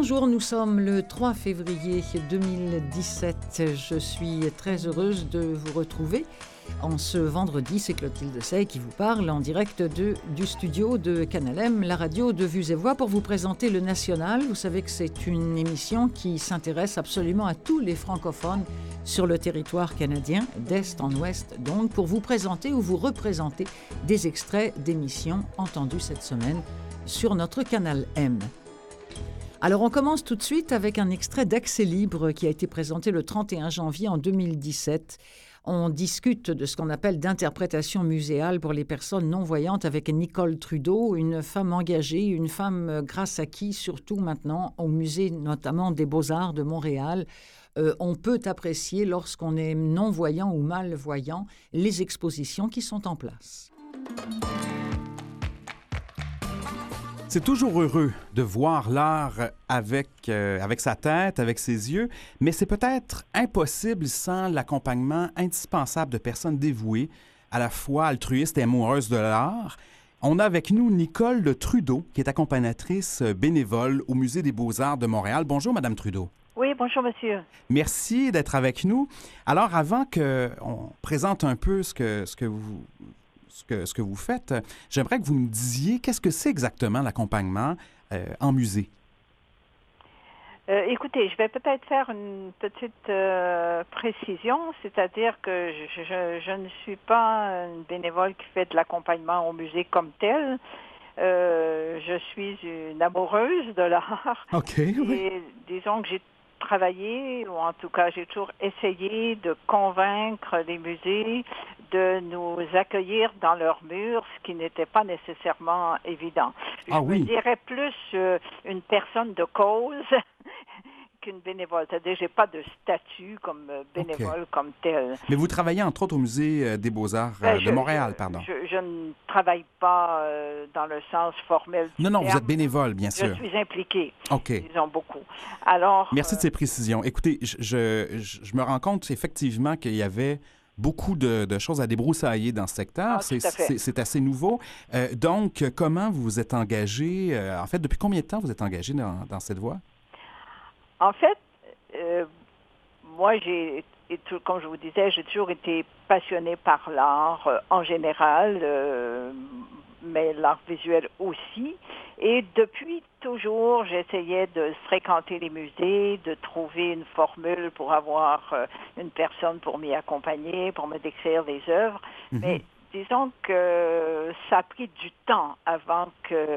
Bonjour, nous sommes le 3 février 2017. Je suis très heureuse de vous retrouver en ce vendredi. C'est Clotilde Sey qui vous parle en direct du studio de Canal M, la radio de Vues et Voix, pour vous présenter le National. Vous savez que c'est une émission qui s'intéresse absolument à tous les francophones sur le territoire canadien, d'est en ouest, donc pour vous présenter ou vous représenter des extraits d'émissions entendues cette semaine sur notre Canal M. Alors, on commence tout de suite avec un extrait d'Accès libre qui a été présenté le 31 janvier en 2017. On discute de ce qu'on appelle d'interprétation muséale pour les personnes non-voyantes avec Nicole Trudeau, une femme engagée, une femme grâce à qui, surtout maintenant, au musée notamment des Beaux-Arts de Montréal, on peut apprécier, lorsqu'on est non-voyant ou malvoyant, les expositions qui sont en place. C'est toujours heureux de voir l'art avec sa tête, avec ses yeux, mais c'est peut-être impossible sans l'accompagnement indispensable de personnes dévouées, à la fois altruistes et amoureuses de l'art. On a avec nous Nicole Trudeau, qui est accompagnatrice bénévole au Musée des Beaux-Arts de Montréal. Bonjour, Madame Trudeau. Oui, bonjour, monsieur. Merci d'être avec nous. Alors, avant qu'on présente un peu ce que vous faites, j'aimerais que vous me disiez qu'est-ce que c'est exactement l'accompagnement en musée? Écoutez, je vais peut-être faire une petite précision, c'est-à-dire que je ne suis pas une bénévole qui fait de l'accompagnement au musée comme tel. Je suis une amoureuse de l'art. OK, oui. Et disons que j'ai travaillé, ou en tout cas j'ai toujours essayé de convaincre les musées de nous accueillir dans leurs murs, ce qui n'était pas nécessairement évident. Je dirais plus une personne de cause qu'une bénévole. C'est-à-dire, j'ai pas de statut comme bénévole comme tel. Mais vous travaillez entre autres au Musée des Beaux-Arts de Montréal, pardon. Je ne travaille pas dans le sens formel du Non, terme. vous êtes bénévole, bien sûr. Je suis impliquée, OK. disons beaucoup. Alors, merci de ces précisions. Écoutez, je me rends compte effectivement qu'il y avait beaucoup de choses à débroussailler dans ce secteur. C'est assez nouveau. Donc, comment vous vous êtes engagé? En fait, depuis combien de temps vous êtes engagé dans cette voie? En fait, moi, comme je vous disais, j'ai toujours été passionnée par l'art en général, mais l'art visuel aussi. Et depuis toujours, j'essayais de fréquenter les musées, de trouver une formule pour avoir une personne pour m'y accompagner, pour me décrire les œuvres. Mm-hmm. Mais disons que ça a pris du temps avant que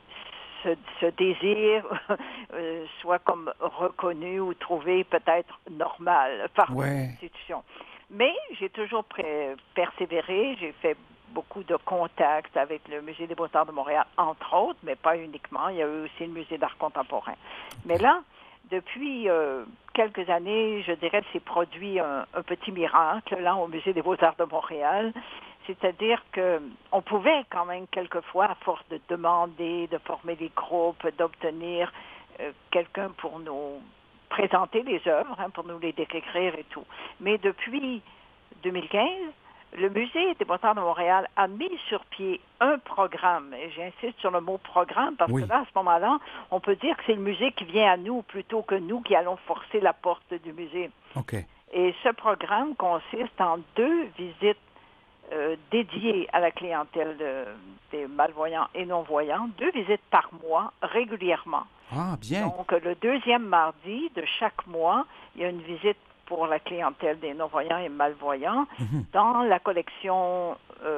ce désir soit comme reconnu ou trouvé peut-être normal par l'institution. Mais j'ai toujours persévéré, j'ai fait beaucoup de contacts avec le Musée des Beaux-Arts de Montréal, entre autres, mais pas uniquement. Il y a eu aussi le Musée d'art contemporain. Mais là, depuis quelques années, je dirais que s'est produit un petit miracle, là, au Musée des Beaux-Arts de Montréal. C'est-à-dire qu'on pouvait quand même quelquefois, à force de demander, de former des groupes, d'obtenir quelqu'un pour nous présenter les œuvres, pour nous les décrire et tout. Mais depuis 2015, le Musée des Beaux-Arts de Montréal a mis sur pied un programme, et j'insiste sur le mot programme, parce que là, à ce moment-là, on peut dire que c'est le musée qui vient à nous plutôt que nous qui allons forcer la porte du musée. Okay. Et ce programme consiste en 2 visites dédiées à la clientèle des malvoyants et non-voyants, 2 visites par mois, régulièrement. Ah, bien. Donc, le 2e mardi de chaque mois, il y a une visite pour la clientèle des non-voyants et malvoyants dans la collection,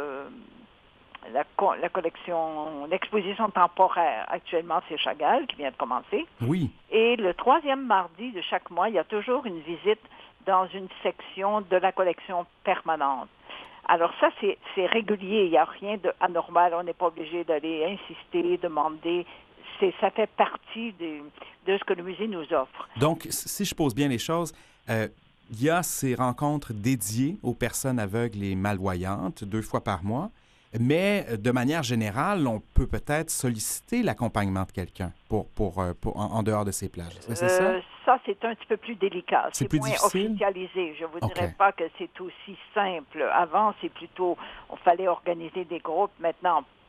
l'exposition temporaire. Actuellement, c'est Chagall qui vient de commencer. Oui. Et le 3e mardi de chaque mois, il y a toujours une visite dans une section de la collection permanente. Alors ça, c'est régulier, il n'y a rien d'anormal, on n'est pas obligé d'aller insister, demander. Ça fait partie de ce que le musée nous offre. Donc, si je pose bien les choses, il y a ces rencontres dédiées aux personnes aveugles et malvoyantes 2 fois par mois, mais de manière générale, on peut peut-être solliciter l'accompagnement de quelqu'un en dehors de ces plages. C'est ça? Ça, c'est un petit peu plus délicat. C'est plus moins difficile? Officialisé. Je ne vous dirais pas que c'est aussi simple. Avant, c'est plutôt, on fallait organiser des groupes. Maintenant,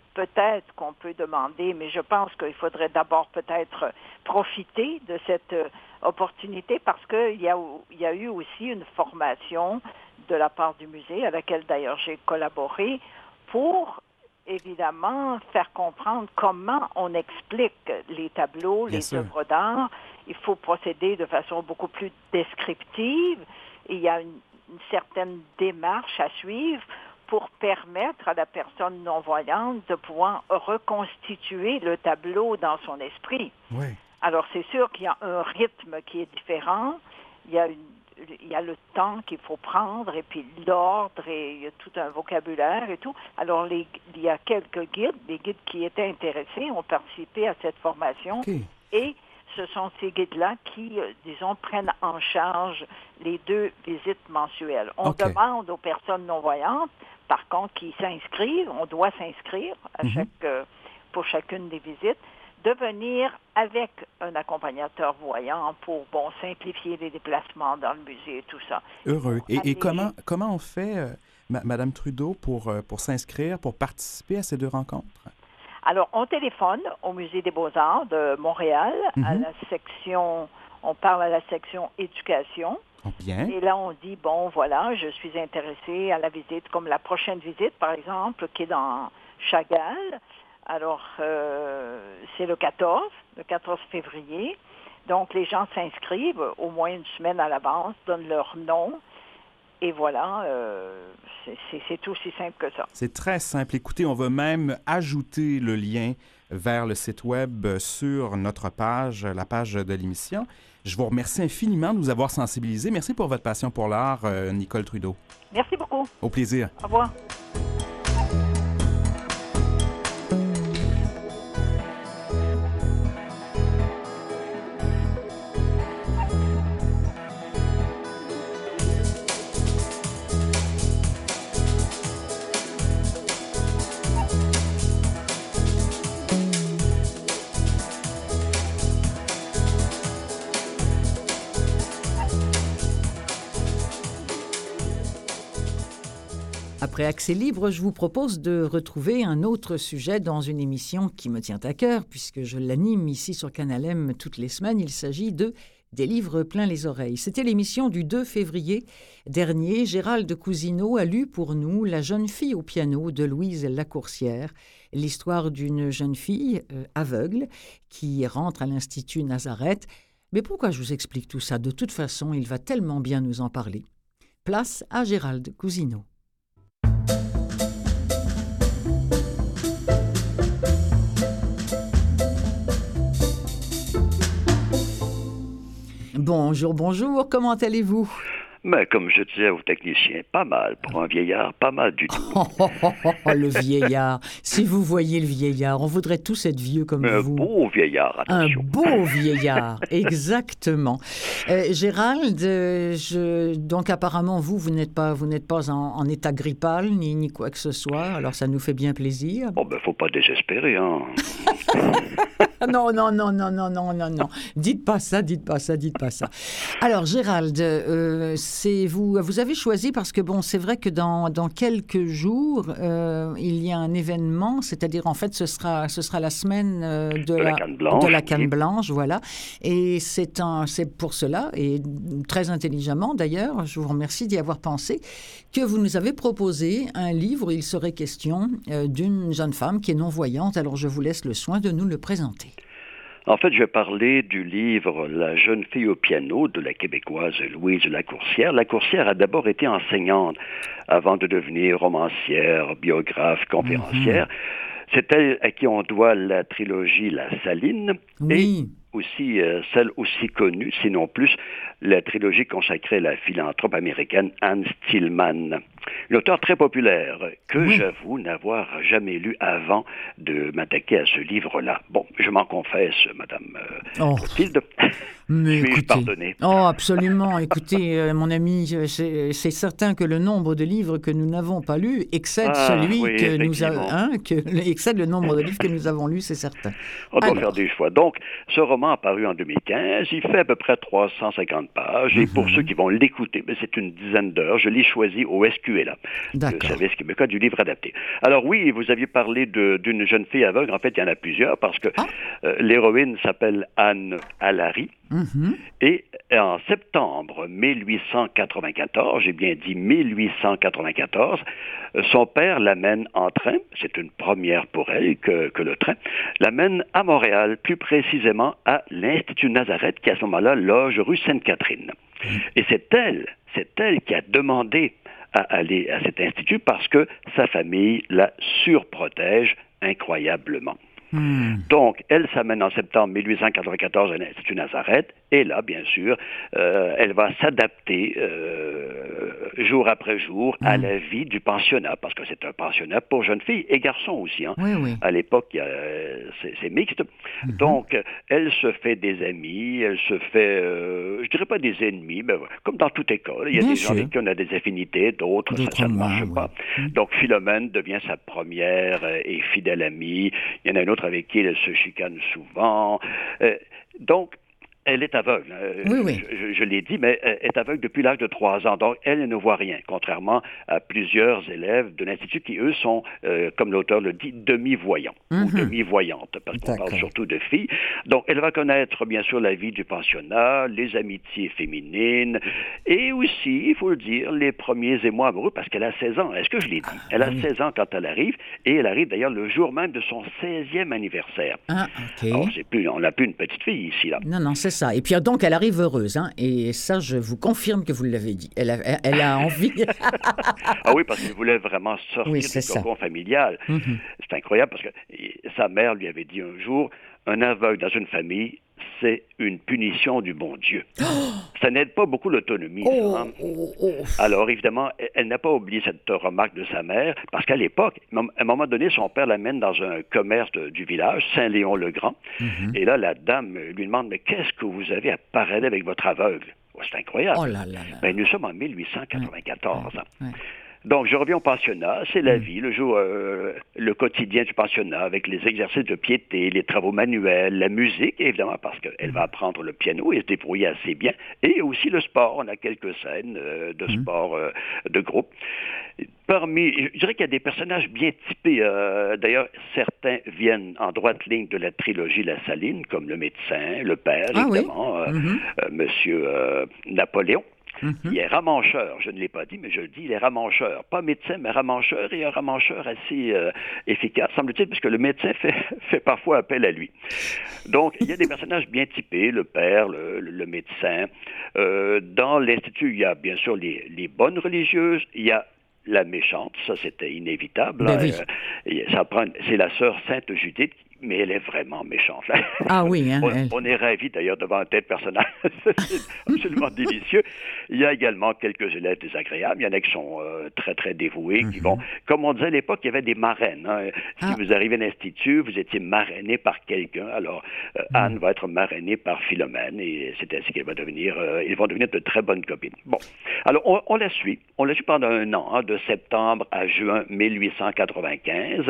peut-être qu'on peut demander, mais je pense qu'il faudrait d'abord peut-être profiter de cette opportunité parce qu'il y a eu aussi une formation de la part du musée, à laquelle d'ailleurs j'ai collaboré, pour évidemment faire comprendre comment on explique les tableaux, les œuvres d'art. Il faut procéder de façon beaucoup plus descriptive. Il y a une certaine démarche à suivre pour permettre à la personne non-voyante de pouvoir reconstituer le tableau dans son esprit. Oui. Alors, c'est sûr qu'il y a un rythme qui est différent. Il y a le temps qu'il faut prendre, et puis l'ordre, et il y a tout un vocabulaire et tout. Alors, il y a quelques guides, des guides qui étaient intéressés, ont participé à cette formation. Okay. Et ce sont ces guides-là qui, disons, prennent en charge les 2 visites mensuelles. On demande aux personnes non-voyantes, par contre, qui s'inscrivent, on doit s'inscrire pour chacune des visites, de venir avec un accompagnateur voyant pour, simplifier les déplacements dans le musée et tout ça. Heureux. Et comment on fait, Madame Trudeau, pour s'inscrire, pour participer à ces 2 rencontres? Alors, on téléphone au Musée des Beaux-Arts de Montréal, à la section, on parle à la section éducation. Bien. Et là, on dit, voilà, je suis intéressée à la visite, comme la prochaine visite, par exemple, qui est dans Chagall. Alors, c'est le 14 février. Donc, les gens s'inscrivent au moins une semaine à l'avance, donnent leur nom. Et voilà, c'est aussi simple que ça. C'est très simple. Écoutez, on va même ajouter le lien vers le site web sur notre page, la page de l'émission. Je vous remercie infiniment de nous avoir sensibilisés. Merci pour votre passion pour l'art, Nicole Trudeau. Merci beaucoup. Au plaisir. Au revoir. Après Accès libre, je vous propose de retrouver un autre sujet dans une émission qui me tient à cœur, puisque je l'anime ici sur Canal M toutes les semaines. Il s'agit de Des livres plein les oreilles. C'était l'émission du 2 février dernier. Gérald Cousineau a lu pour nous La jeune fille au piano de Louise Lacourcière, l'histoire d'une jeune fille aveugle qui rentre à l'Institut Nazareth. Mais pourquoi je vous explique tout ça? De toute façon, il va tellement bien nous en parler. Place à Gérald Cousineau. Bonjour, comment allez-vous? Mais comme je disais aux techniciens, pas mal. Pour un vieillard, pas mal du tout. Le vieillard. Si vous voyez le vieillard, on voudrait tous être vieux comme vous. Un beau vieillard, attention. Un beau vieillard, exactement. Gérald, donc apparemment, vous n'êtes pas en état grippal, ni quoi que ce soit, alors ça nous fait bien plaisir. Faut pas désespérer, hein. Non. Dites pas ça. Alors, Gérald, vous avez choisi parce que, c'est vrai que dans quelques jours, il y a un événement, c'est-à-dire, en fait, ce sera la semaine de la canne blanche, voilà. Et c'est pour cela, et très intelligemment d'ailleurs, je vous remercie d'y avoir pensé, que vous nous avez proposé un livre où il serait question d'une jeune femme qui est non-voyante. Alors, je vous laisse le soin de nous le présenter. En fait, je vais parler du livre La jeune fille au piano de la Québécoise Louise Lacourcière. Lacourcière a d'abord été enseignante avant de devenir romancière, biographe, conférencière. C'est elle à qui on doit la trilogie La Saline et aussi celle aussi connue, sinon plus, la trilogie consacrée à la philanthrope américaine Anne Stillman. Une auteure très populaire que j'avoue n'avoir jamais lu avant de m'attaquer à ce livre-là. Je m'en confesse, Madame Clotilde. Mais Puis-je pardonner? Absolument. Écoutez, mon ami, c'est certain que le nombre de livres que nous n'avons pas lus excède excède le nombre de livres que nous avons lus, c'est certain. On doit faire des choix. Donc, ce roman apparu en 2015, il fait à peu près 350 pages. Et pour ceux qui vont l'écouter, c'est une dizaine d'heures. Je l'ai choisi au SQ SQLA, le D'accord. Service québécois du livre adapté. Alors oui, vous aviez parlé d'une jeune fille aveugle. En fait, il y en a plusieurs parce que l'héroïne s'appelle Anne Allary. Mhm. Et en septembre 1894, j'ai bien dit 1894, son père l'amène en train, c'est une première pour elle que le train, l'amène à Montréal, plus précisément à l'Institut Nazareth, qui à ce moment-là loge rue Sainte-Catherine. Et c'est elle qui a demandé à aller à cet institut parce que sa famille la surprotège incroyablement. Donc, elle s'amène en septembre 1894 à l'Institut Nazareth, et là, bien sûr, elle va s'adapter jour après jour à la vie du pensionnat, parce que c'est un pensionnat pour jeunes filles et garçons aussi. Hein. Oui. À l'époque, c'est mixte. Donc, elle se fait des amis, elle se fait, je dirais pas des ennemis, mais comme dans toute école. Il y a des gens avec qui on a des affinités, d'autres ça ne marche pas. Donc, Philomène devient sa première et fidèle amie. Il y en a une autre avec qui elle se chicane souvent. Donc, elle est aveugle. Oui. Je l'ai dit, mais elle est aveugle depuis l'âge de 3 ans. Donc, elle ne voit rien, contrairement à plusieurs élèves de l'Institut qui, eux, sont, comme l'auteur le dit, demi-voyants ou demi-voyantes, parce qu'on parle surtout de filles. Donc, elle va connaître, bien sûr, la vie du pensionnat, les amitiés féminines, et aussi, il faut le dire, les premiers émois amoureux, parce qu'elle a 16 ans. Est-ce que je l'ai dit? Elle a 16 ans quand elle arrive, et elle arrive d'ailleurs le jour même de son 16e anniversaire. Ah, OK. Alors, on n'a plus une petite fille ici, là. Non, c'est ça. Et puis donc, elle arrive heureuse, hein, et ça, je vous confirme que vous l'avez dit. Elle a envie. Ah oui, parce qu'elle voulait vraiment sortir du cocon familial. C'est incroyable parce que sa mère lui avait dit un jour, un aveugle dans une famille, c'est une punition du bon Dieu. Ça n'aide pas beaucoup l'autonomie. Alors, évidemment, elle n'a pas oublié cette remarque de sa mère, parce qu'à l'époque, à un moment donné, son père l'amène dans un commerce du village, Saint-Léon-le-Grand, et là, la dame lui demande, mais qu'est-ce que vous avez à parler avec votre aveugle? Oh, c'est incroyable. Oh là. Ben, nous sommes en 1894. Donc, je reviens au pensionnat. C'est la vie, le quotidien du pensionnat, avec les exercices de piété, les travaux manuels, la musique, évidemment, parce qu'elle va apprendre le piano et se débrouiller assez bien. Et aussi le sport. On a quelques scènes de sport de groupe. Je dirais qu'il y a des personnages bien typés. D'ailleurs, certains viennent en droite ligne de la trilogie La Saline, comme le médecin, le père, évidemment, Monsieur Napoléon. Il est ramancheur, je ne l'ai pas dit, mais je le dis, il est ramancheur. Pas médecin, mais ramancheur, et un ramancheur assez efficace, semble-t-il, parce que le médecin fait parfois appel à lui. Donc, il y a des personnages bien typés, le père, le médecin. Dans l'Institut, il y a bien sûr les bonnes religieuses, il y a la méchante, ça c'était inévitable. C'est la sœur Sainte Judith, mais elle est vraiment méchante. Ah oui, hein, on est ravis d'ailleurs devant un tel personnage. C'est absolument délicieux. Il y a également quelques élèves désagréables. Il y en a qui sont très, très dévoués, qui vont... Comme on disait à l'époque, il y avait des marraines. Hein. Si vous arrivez à l'Institut, vous étiez marrainé par quelqu'un. Alors, Anne va être marrainée par Philomène, et c'est ainsi qu'elle va devenir... ils vont devenir de très bonnes copines. Bon. Alors, on la suit. On la suit pendant un an, hein, de septembre à juin 1895.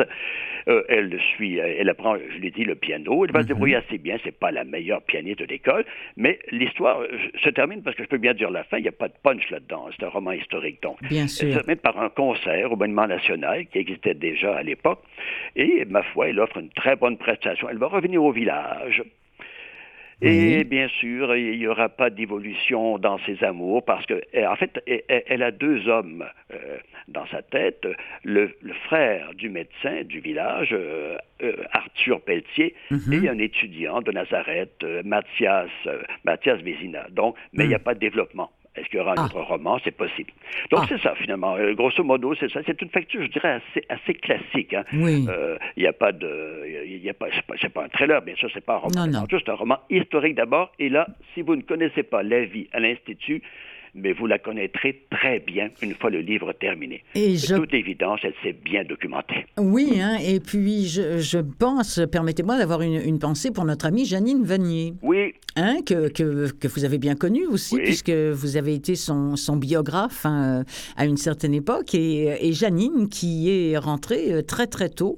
Elle apprend, je l'ai dit, le piano. Elle va se débrouiller assez bien. C'est pas la meilleure pianiste de l'école, mais l'histoire se termine, parce que je peux bien dire la fin, il n'y a pas de punch là-dedans. C'est un roman historique, donc. Bien sûr. Elle se termine par un concert au Monument National, qui existait déjà à l'époque, et, ma foi, elle offre une très bonne prestation. Elle va revenir au village. Et bien sûr, il n'y aura pas d'évolution dans ses amours, parce que, en fait, elle a 2 hommes dans sa tête. Le frère du médecin du village, Arthur Pelletier, et un étudiant de Nazareth, Mathias Vézina. Donc, mais il n'y a pas de développement. Est-ce qu'il y aura un autre roman? C'est possible. Donc, c'est ça, finalement. Grosso modo, c'est ça. C'est une facture, je dirais, assez classique. Hein. Oui. Il n'y a pas de... c'est pas un thriller, bien sûr, c'est pas un roman. Non. C'est un roman historique d'abord. Et là, si vous ne connaissez pas la vie à l'Institut, mais vous la connaîtrez très bien une fois le livre terminé. De toute évidence, elle s'est bien documentée. Oui, hein, et puis je pense, permettez-moi d'avoir une pensée pour notre amie Janine Vanier. Oui, que vous avez bien connu aussi, Oui. puisque vous avez été son biographe à une certaine époque, et Janine, qui est rentrée très très tôt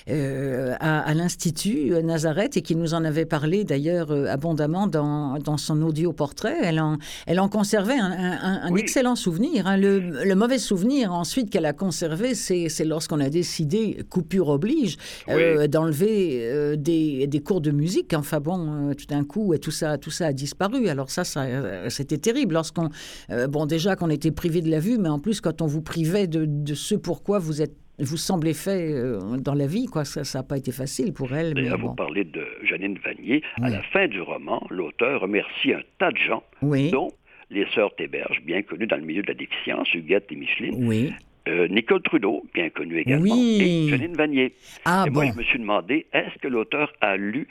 à l'Institut Nazareth, et qui nous en avait parlé d'ailleurs abondamment dans son audio-portrait. Elle en conservait un Oui. excellent souvenir. Hein. Le mauvais souvenir ensuite qu'elle a conservé, c'est lorsqu'on a décidé, coupure oblige, d'enlever des cours de musique. Enfin bon, tout d'un coup, tout ça a disparu. Alors ça c'était terrible lorsqu'on... déjà qu'on était privé de la vue, mais en plus quand on vous privait de ce pourquoi vous semblez fait dans la vie, quoi. Ça n'a pas été facile pour elle. D'ailleurs, mais bon. vous parlez de Janine Vanier. Oui. À la fin du roman, l'auteur remercie un tas de gens, Oui. dont les sœurs Théberge, bien connues dans le milieu de la déficience, Huguette et Micheline, Oui. Nicole Trudeau, bien connue également, Oui. et Janine Vanier. Ah et bon. moi, je me suis demandé, est-ce que l'auteur a lu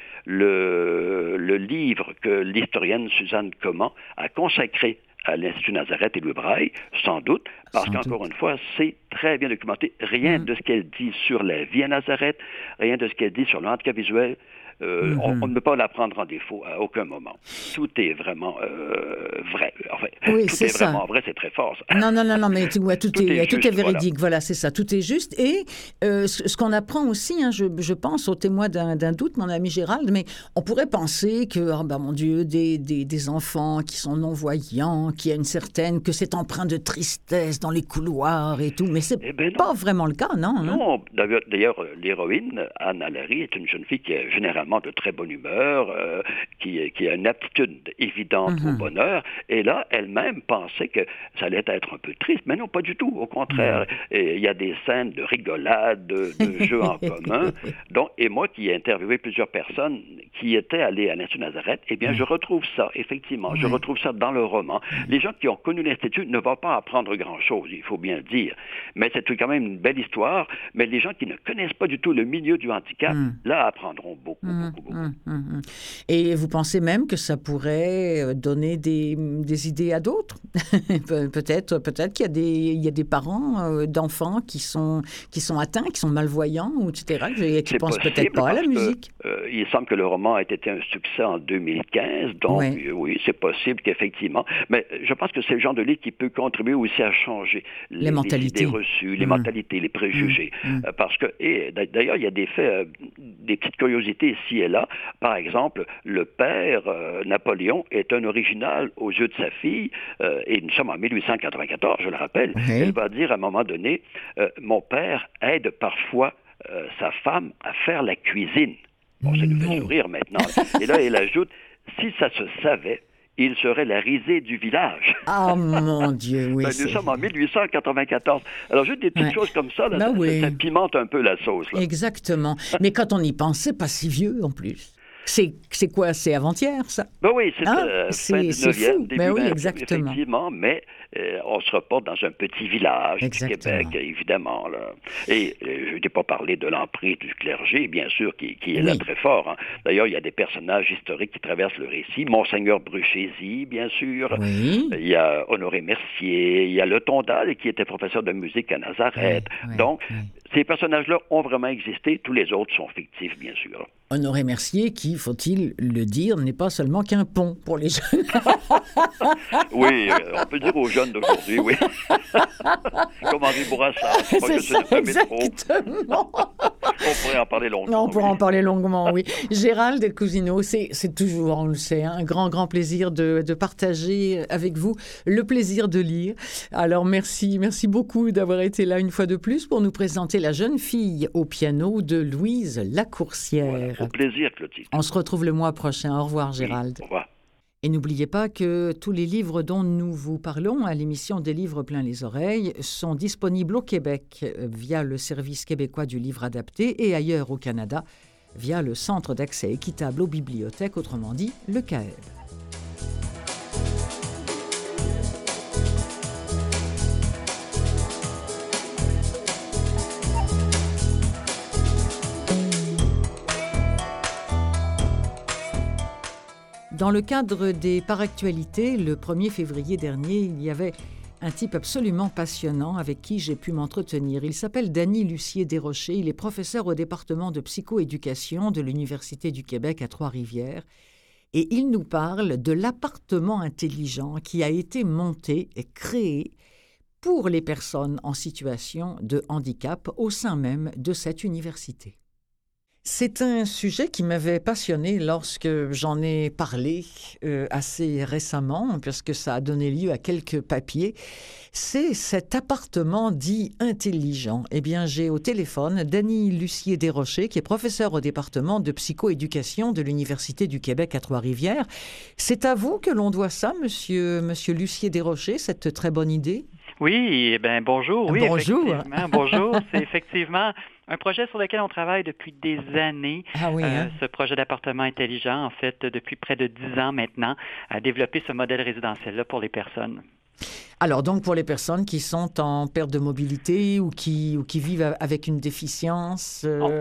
le livre que l'historienne Suzanne Comment a consacré à l'Institut Nazareth et Louis Braille? Sans doute, parce qu'encore une fois, c'est très bien documenté. Rien de ce qu'elle dit sur la vie à Nazareth, rien de ce qu'elle dit sur le handicap visuel, on ne peut pas la prendre en défaut à aucun moment. Tout est vraiment vrai. Enfin, Oui, tout c'est est ça. vraiment vrai, c'est très fort. Ça. Non, mais tout est juste, véridique. Voilà, c'est ça, tout est juste. Et ce qu'on apprend aussi, hein, je pense, au témoin d'un doute, mon ami Gérald, mais on pourrait penser que, mon Dieu, des enfants qui sont non-voyants, qui a une certaine, que c'est empreint de tristesse dans les couloirs et tout, mais c'est pas vraiment le cas, non? Non, d'ailleurs, l'héroïne, Anna Larry, est une jeune fille qui est généralement de très bonne humeur, qui a une aptitude évidente au bonheur, et là, elle-même pensait que ça allait être un peu triste, mais non, pas du tout, au contraire. Il y a des scènes de rigolade, de jeux en commun, et moi qui ai interviewé plusieurs personnes qui étaient allées à l'Institut Nazareth, eh bien, je retrouve ça, effectivement, je retrouve ça dans le roman. Les gens qui ont connu l'Institut ne vont pas apprendre grand-chose, il faut bien le dire, mais c'est quand même une belle histoire, mais les gens qui ne connaissent pas du tout le milieu du handicap, là, apprendront beaucoup. Et vous pensez même que ça pourrait donner des idées à d'autres? Peut-être qu'il y a des parents d'enfants qui sont atteints, qui sont malvoyants, etc., qui ne pensent peut-être pas à la musique. Il semble que le roman a été un succès en 2015, donc oui, c'est possible qu'effectivement. Mais je pense que c'est le genre de livre qui peut contribuer aussi à changer les idées reçues, les mentalités, les préjugés. Parce que, et d'ailleurs, il y a des faits, des petites curiosités ici et là. Par exemple, le père, Napoléon, est un original aux yeux de sa fille, et nous sommes en 1894, je le rappelle. Elle va dire à un moment donné, mon père aide parfois sa femme à faire la cuisine. Bon, ça nous fait sourire maintenant. Et là, elle ajoute, si ça se savait, il serait la risée du village. Ah, mon Dieu, oui. Nous sommes en 1894. Alors, juste des petites choses comme ça, là, ça pimente un peu la sauce. Là. Exactement. Mais quand on y pense, c'est pas si vieux, en plus. C'est quoi? C'est avant-hier, ça? Ben oui, c'est fin du 9e, début 20e, exactement. Effectivement, mais on se reporte dans un petit village du Québec, évidemment. Là. Et je n'ai pas parlé de l'emprise du clergé, bien sûr, qui est là très fort. Hein. D'ailleurs, il y a des personnages historiques qui traversent le récit. Monseigneur Bruchézy, bien sûr. Oui. Il y a Honoré Mercier. Il y a Le Tondal, qui était professeur de musique à Nazareth. Donc, ces personnages-là ont vraiment existé. Tous les autres sont fictifs, bien sûr. Honoré Mercier, qui, faut-il le dire, n'est pas seulement qu'un pont pour les jeunes. Oui, on peut dire aux jeunes d'aujourd'hui, oui. Comme Henri Bourassa. C'est ça, exactement. On pourrait en parler longuement. On pourrait en parler longuement, oui. Gérald Cousineau, c'est toujours, on le sait, un grand plaisir de partager avec vous le plaisir de lire. Alors, merci beaucoup d'avoir été là une fois de plus pour nous présenter La jeune fille au piano de Louise Lacourcière. Voilà, au plaisir, Clotilde. On se retrouve le mois prochain. Au revoir, Gérald. Oui, au revoir. Et n'oubliez pas que tous les livres dont nous vous parlons à l'émission des livres plein les oreilles sont disponibles au Québec via le Service québécois du livre adapté et ailleurs au Canada via le Centre d'accès équitable aux bibliothèques, autrement dit le CAEB. Dans le cadre des Paractualités, le 1er février dernier, il y avait un type absolument passionnant avec qui j'ai pu m'entretenir. Il s'appelle Danny Lucier-Desrochers. Il est professeur au département de psychoéducation de l'Université du Québec à Trois-Rivières. Et il nous parle de l'appartement intelligent qui a été monté et créé pour les personnes en situation de handicap au sein même de cette université. C'est un sujet qui m'avait passionné lorsque j'en ai parlé assez récemment, puisque ça a donné lieu à quelques papiers. C'est cet appartement dit intelligent. Eh bien, j'ai au téléphone Dany Lussier-Desrochers, qui est professeur au département de psychoéducation de l'Université du Québec à Trois-Rivières. C'est à vous que l'on doit ça, monsieur Lussier-Desrochers, cette très bonne idée? Oui, bonjour. Oui, bonjour. Effectivement, bonjour. C'est effectivement un projet sur lequel on travaille depuis des années. Ah oui, hein? Ce projet d'appartement intelligent, en fait, depuis près de 10 ans maintenant, à développer ce modèle résidentiel-là pour les personnes. Alors, donc, pour les personnes qui sont en perte de mobilité ou qui vivent avec une déficience,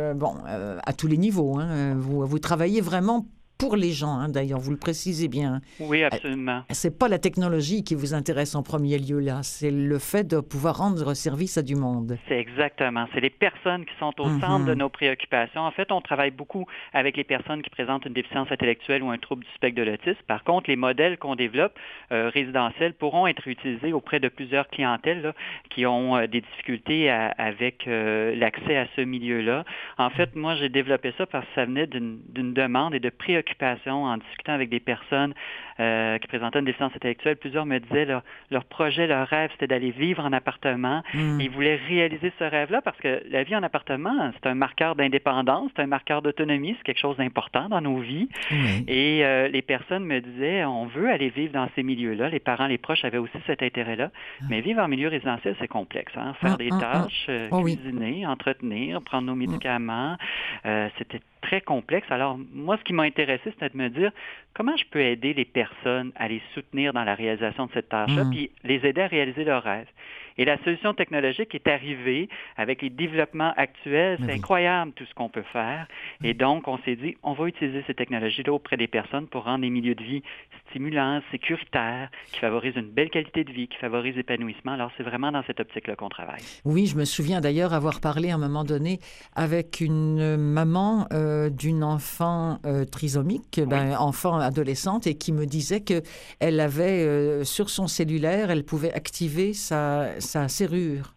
à tous les niveaux, hein, vous travaillez vraiment pour les gens, hein, d'ailleurs, vous le précisez bien. Oui, absolument. C'est pas la technologie qui vous intéresse en premier lieu, là. C'est le fait de pouvoir rendre service à du monde. C'est exactement. C'est les personnes qui sont au centre de nos préoccupations. En fait, on travaille beaucoup avec les personnes qui présentent une déficience intellectuelle ou un trouble du spectre de l'autisme. Par contre, les modèles qu'on développe résidentiels pourront être utilisés auprès de plusieurs clientèles là, qui ont des difficultés avec l'accès à ce milieu-là. En fait, moi, j'ai développé ça parce que ça venait d'une demande et de préoccupation en discutant avec des personnes qui présentaient une déficience intellectuelle. Plusieurs me disaient leur projet, leur rêve, c'était d'aller vivre en appartement. Ils voulaient réaliser ce rêve-là parce que la vie en appartement, c'est un marqueur d'indépendance, c'est un marqueur d'autonomie, c'est quelque chose d'important dans nos vies. Et les personnes me disaient, on veut aller vivre dans ces milieux-là. Les parents, les proches avaient aussi cet intérêt-là. Mais vivre en milieu résidentiel, c'est complexe. Hein? Faire des tâches, cuisiner, entretenir, prendre nos médicaments, c'était très complexe. Alors, moi, ce qui m'a intéressé, c'était de me dire comment je peux aider les personnes à les soutenir dans la réalisation de cette tâche-là, puis les aider à réaliser leurs rêves. Et la solution technologique est arrivée avec les développements actuels. C'est incroyable tout ce qu'on peut faire. Et donc, on s'est dit, on va utiliser ces technologies-là auprès des personnes pour rendre des milieux de vie stimulants, sécuritaires, qui favorisent une belle qualité de vie, qui favorisent l'épanouissement. Alors, c'est vraiment dans cette optique-là qu'on travaille. Oui, je me souviens d'ailleurs avoir parlé à un moment donné avec une maman d'une enfant trisomique, enfant adolescente, et qui me disait qu'elle avait sur son cellulaire, elle pouvait activer sa serrure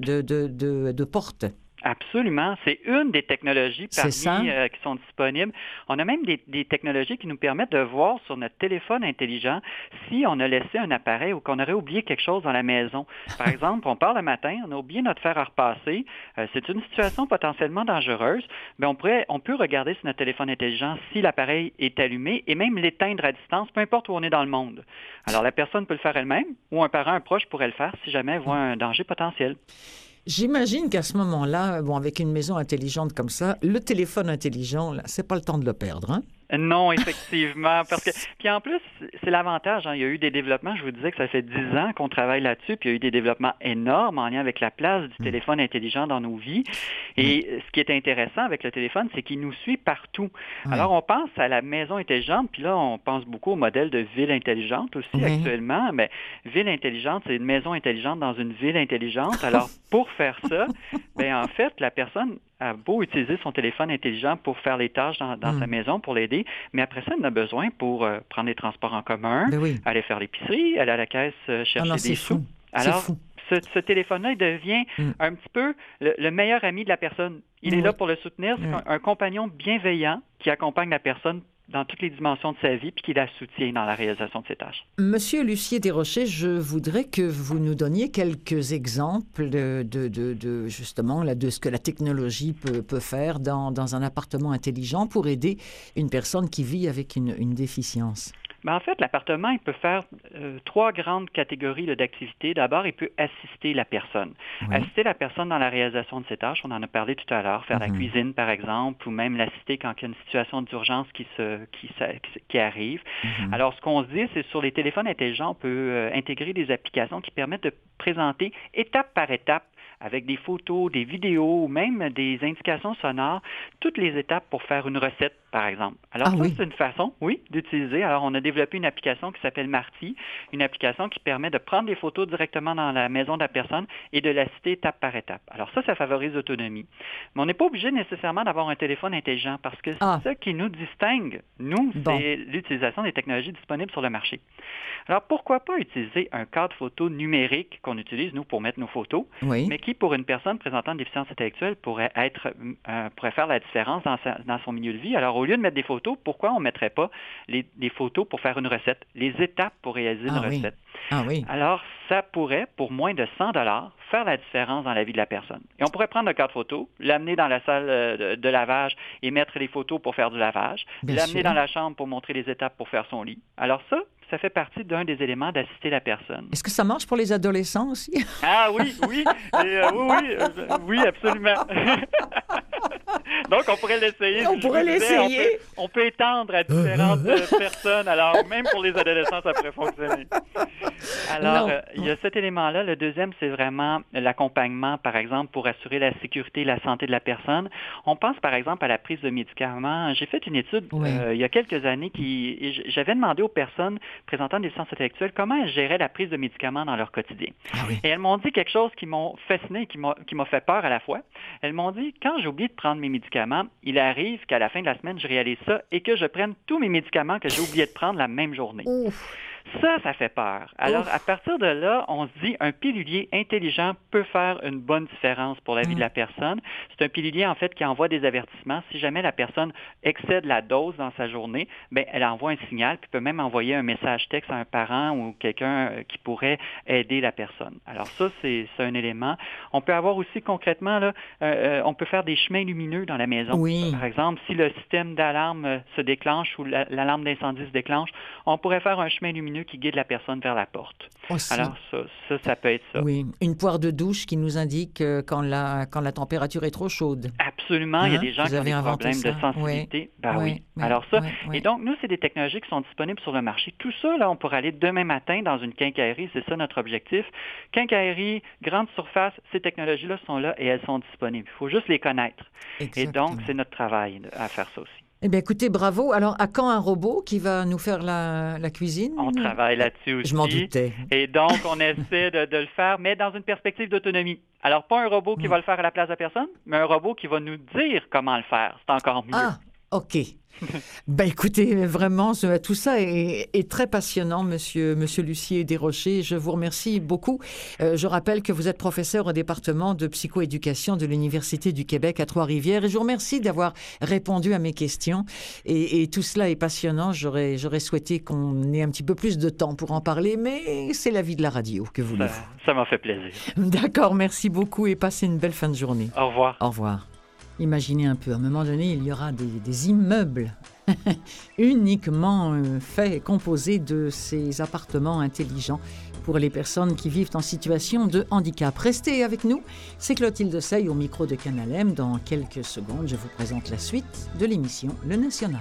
de porte. Absolument. C'est une des technologies parmi qui sont disponibles. On a même des technologies qui nous permettent de voir sur notre téléphone intelligent si on a laissé un appareil ou qu'on aurait oublié quelque chose dans la maison. Par exemple, on part le matin, on a oublié notre fer à repasser. C'est une situation potentiellement dangereuse. Mais on peut regarder sur notre téléphone intelligent si l'appareil est allumé et même l'éteindre à distance, peu importe où on est dans le monde. Alors, la personne peut le faire elle-même ou un parent, un proche pourrait le faire si jamais elle voit un danger potentiel. J'imagine qu'à ce moment-là, avec une maison intelligente comme ça, le téléphone intelligent, là, c'est pas le temps de le perdre, hein? Non, effectivement. Puis en plus, c'est l'avantage. Hein. Il y a eu des développements, je vous disais que ça fait 10 ans qu'on travaille là-dessus, puis il y a eu des développements énormes en lien avec la place du téléphone intelligent dans nos vies. Et ce qui est intéressant avec le téléphone, c'est qu'il nous suit partout. Alors, on pense à la maison intelligente, puis là, on pense beaucoup au modèle de ville intelligente aussi actuellement. Mais ville intelligente, c'est une maison intelligente dans une ville intelligente. Alors, pour faire ça, en fait, la personne a beau utiliser son téléphone intelligent pour faire les tâches dans sa maison, pour l'aider, mais après ça, elle en a besoin pour prendre les transports en commun, aller faire l'épicerie, aller à la caisse chercher des sous. Alors, ce téléphone-là, il devient un petit peu le meilleur ami de la personne. Il est là pour le soutenir. C'est un compagnon bienveillant qui accompagne la personne dans toutes les dimensions de sa vie, puis qui la soutient dans la réalisation de ses tâches. Monsieur Lussier-Desrochers, je voudrais que vous nous donniez quelques exemples justement de ce que la technologie peut faire dans un appartement intelligent pour aider une personne qui vit avec une déficience. En fait, l'appartement, il peut faire 3 grandes catégories d'activités. D'abord, il peut assister la personne. Assister la personne dans la réalisation de ses tâches, on en a parlé tout à l'heure, faire la cuisine, par exemple, ou même l'assister quand il y a une situation d'urgence qui arrive. Alors, ce qu'on se dit, c'est sur les téléphones intelligents, on peut intégrer des applications qui permettent de présenter étape par étape avec des photos, des vidéos ou même des indications sonores, toutes les étapes pour faire une recette, par exemple. Alors c'est une façon, d'utiliser. Alors, on a développé une application qui s'appelle Marty, une application qui permet de prendre des photos directement dans la maison de la personne et de la citer étape par étape. Alors ça favorise l'autonomie. Mais on n'est pas obligé nécessairement d'avoir un téléphone intelligent parce que ce qui nous distingue, nous, c'est l'utilisation des technologies disponibles sur le marché. Alors, pourquoi pas utiliser un cadre photo numérique qu'on utilise, nous, pour mettre nos photos, mais qui, pour une personne présentant une déficience intellectuelle, pourrait faire la différence dans son milieu de vie. Alors, au lieu de mettre des photos, pourquoi on ne mettrait pas les photos pour faire une recette, les étapes pour réaliser une recette? Alors, ça pourrait, pour moins de 100 $, faire la différence dans la vie de la personne. Et on pourrait prendre le cadre photo, l'amener dans la salle de lavage et mettre les photos pour faire du lavage, l'amener dans la chambre pour montrer les étapes pour faire son lit. Alors ça fait partie d'un des éléments d'assister la personne. Est-ce que ça marche pour les adolescents aussi? Ah oui, oui, absolument. Donc, on pourrait l'essayer. On peut étendre à différentes personnes. Alors, même pour les adolescents, ça pourrait fonctionner. Alors, il y a cet élément-là. Le deuxième, c'est vraiment l'accompagnement, par exemple, pour assurer la sécurité et la santé de la personne. On pense, par exemple, à la prise de médicaments. J'ai fait une étude il y a quelques années j'avais demandé aux personnes présentant des déficiences intellectuelles comment elles géraient la prise de médicaments dans leur quotidien. Et elles m'ont dit quelque chose qui m'a fasciné et qui m'a fait peur à la fois. Elles m'ont dit, quand j'ai oublié de prendre mes médicaments, il arrive qu'à la fin de la semaine, je réalise ça et que je prenne tous mes médicaments que j'ai oublié de prendre la même journée. Ça fait peur. Alors, à partir de là, on se dit, un pilulier intelligent peut faire une bonne différence pour la vie de la personne. C'est un pilulier, en fait, qui envoie des avertissements. Si jamais la personne excède la dose dans sa journée, elle envoie un signal, puis peut même envoyer un message texte à un parent ou quelqu'un qui pourrait aider la personne. Alors ça, c'est un élément. On peut avoir aussi concrètement, là, on peut faire des chemins lumineux dans la maison. Par exemple, si le système d'alarme se déclenche ou l'alarme d'incendie se déclenche, on pourrait faire un chemin lumineux qui guide la personne vers la porte. Alors, ça peut être ça. Oui, une poire de douche qui nous indique quand la température est trop chaude. Absolument. Il y a des gens qui ont des problèmes de sensibilité. Alors ça. Et donc, nous, c'est des technologies qui sont disponibles sur le marché. Tout ça, là, on pourrait aller demain matin dans une quincaillerie. C'est ça notre objectif. Quincaillerie, grande surface, ces technologies-là sont là et elles sont disponibles. Il faut juste les connaître. Exactement. Et donc, c'est notre travail à faire ça aussi. Eh bien, écoutez, bravo. Alors, à quand un robot qui va nous faire la cuisine? On travaille là-dessus aussi. Je m'en doutais. Et donc, on essaie de le faire, mais dans une perspective d'autonomie. Alors, pas un robot qui va le faire à la place de la personne, mais un robot qui va nous dire comment le faire. C'est encore mieux. Ah, OK. Écoutez, vraiment, tout ça est très passionnant, Monsieur Lucier Desrochers. Je vous remercie beaucoup. Je rappelle que vous êtes professeur au département de psychoéducation de l'Université du Québec à Trois-Rivières et je vous remercie d'avoir répondu à mes questions. Et tout cela est passionnant. J'aurais souhaité qu'on ait un petit peu plus de temps pour en parler, mais c'est la vie de la radio, que voulez-vous. Ça m'a fait plaisir. D'accord, merci beaucoup et passez une belle fin de journée. Au revoir. Au revoir. Imaginez un peu, à un moment donné, il y aura des immeubles uniquement composés de ces appartements intelligents pour les personnes qui vivent en situation de handicap. Restez avec nous, c'est Clotilde Sey au micro de Canal M. Dans quelques secondes, je vous présente la suite de l'émission Le National.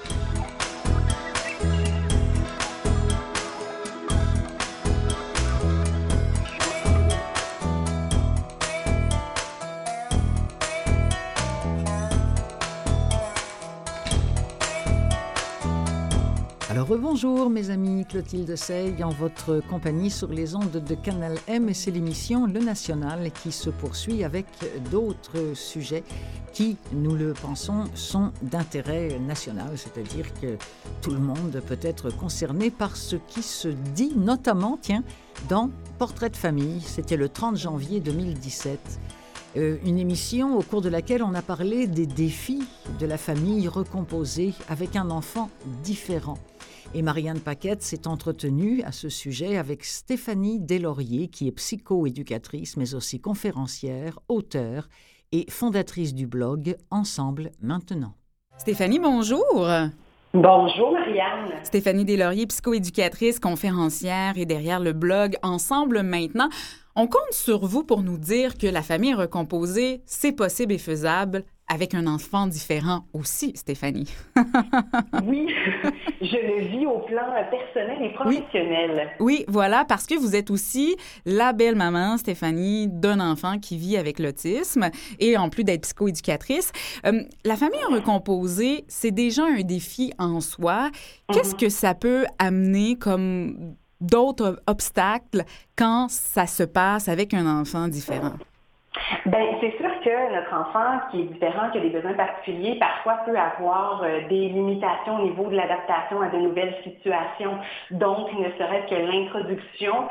Alors bonjour mes amis, Clotilde Sey en votre compagnie sur les ondes de Canal M et c'est l'émission Le National qui se poursuit avec d'autres sujets qui, nous le pensons, sont d'intérêt national, c'est-à-dire que tout le monde peut être concerné par ce qui se dit, notamment, dans Portrait de famille, c'était le 30 janvier 2017. Une émission au cours de laquelle on a parlé des défis de la famille recomposée avec un enfant différent. Et Marianne Paquette s'est entretenue à ce sujet avec Stéphanie Deslauriers, qui est psychoéducatrice, mais aussi conférencière, auteure et fondatrice du blog Ensemble maintenant. Stéphanie, bonjour! Bonjour Marianne. Stéphanie Deslauriers, psychoéducatrice, conférencière et derrière le blog Ensemble maintenant. On compte sur vous pour nous dire que la famille recomposée, c'est possible et faisable avec un enfant différent aussi, Stéphanie. Oui, je le vis au plan personnel et professionnel. Oui, voilà, parce que vous êtes aussi la belle maman, Stéphanie, d'un enfant qui vit avec l'autisme et en plus d'être psychoéducatrice. La famille recomposée, c'est déjà un défi en soi. Qu'est-ce que ça peut amener comme d'autres obstacles quand ça se passe avec un enfant différent? Bien, c'est sûr que notre enfant qui est différent, qui a des besoins particuliers, parfois peut avoir des limitations au niveau de l'adaptation à de nouvelles situations. Donc, ne serait-ce que l'introduction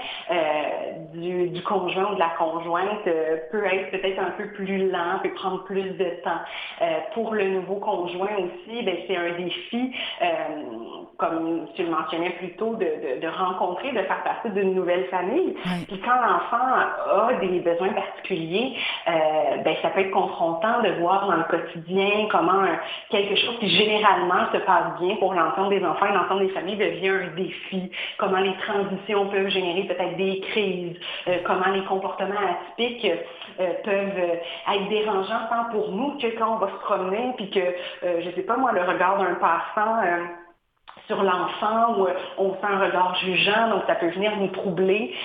du conjoint ou de la conjointe peut être peut-être un peu plus lent, peut prendre plus de temps. Pour le nouveau conjoint aussi, bien, c'est un défi, comme tu le mentionnais plus tôt, de rencontrer, de faire partie d'une nouvelle famille. Oui. Puis quand l'enfant a des besoins particuliers, ben, ça peut être confrontant de voir dans le quotidien comment quelque chose qui généralement se passe bien pour l'ensemble des enfants et l'ensemble des familles devient un défi. Comment les transitions peuvent générer peut-être des crises, comment les comportements atypiques peuvent être dérangeants tant pour nous que quand on va se promener puis que, je sais pas moi, le regard d'un passant sur l'enfant où on sent un regard jugeant, donc ça peut venir nous troubler.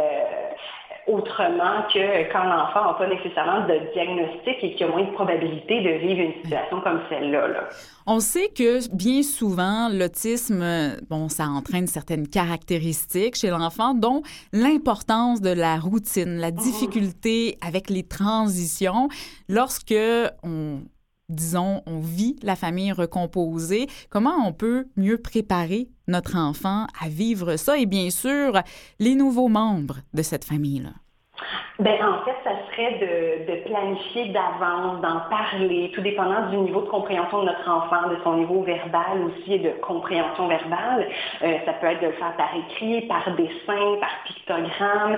Autrement que quand l'enfant n'a pas nécessairement de diagnostic et qu'il y a moins de probabilité de vivre une situation comme celle-là. Là. On sait que bien souvent, l'autisme, bon, ça entraîne certaines caractéristiques chez l'enfant, dont l'importance de la routine, la difficulté avec les transitions. Lorsque on vit la famille recomposée, comment on peut mieux préparer notre enfant à vivre ça et bien sûr, les nouveaux membres de cette famille-là? Bien, en fait, ça serait de planifier d'avance, d'en parler, tout dépendant du niveau de compréhension de notre enfant, de son niveau verbal aussi et de compréhension verbale. Ça peut être de le faire par écrit, par dessin, par pictogramme,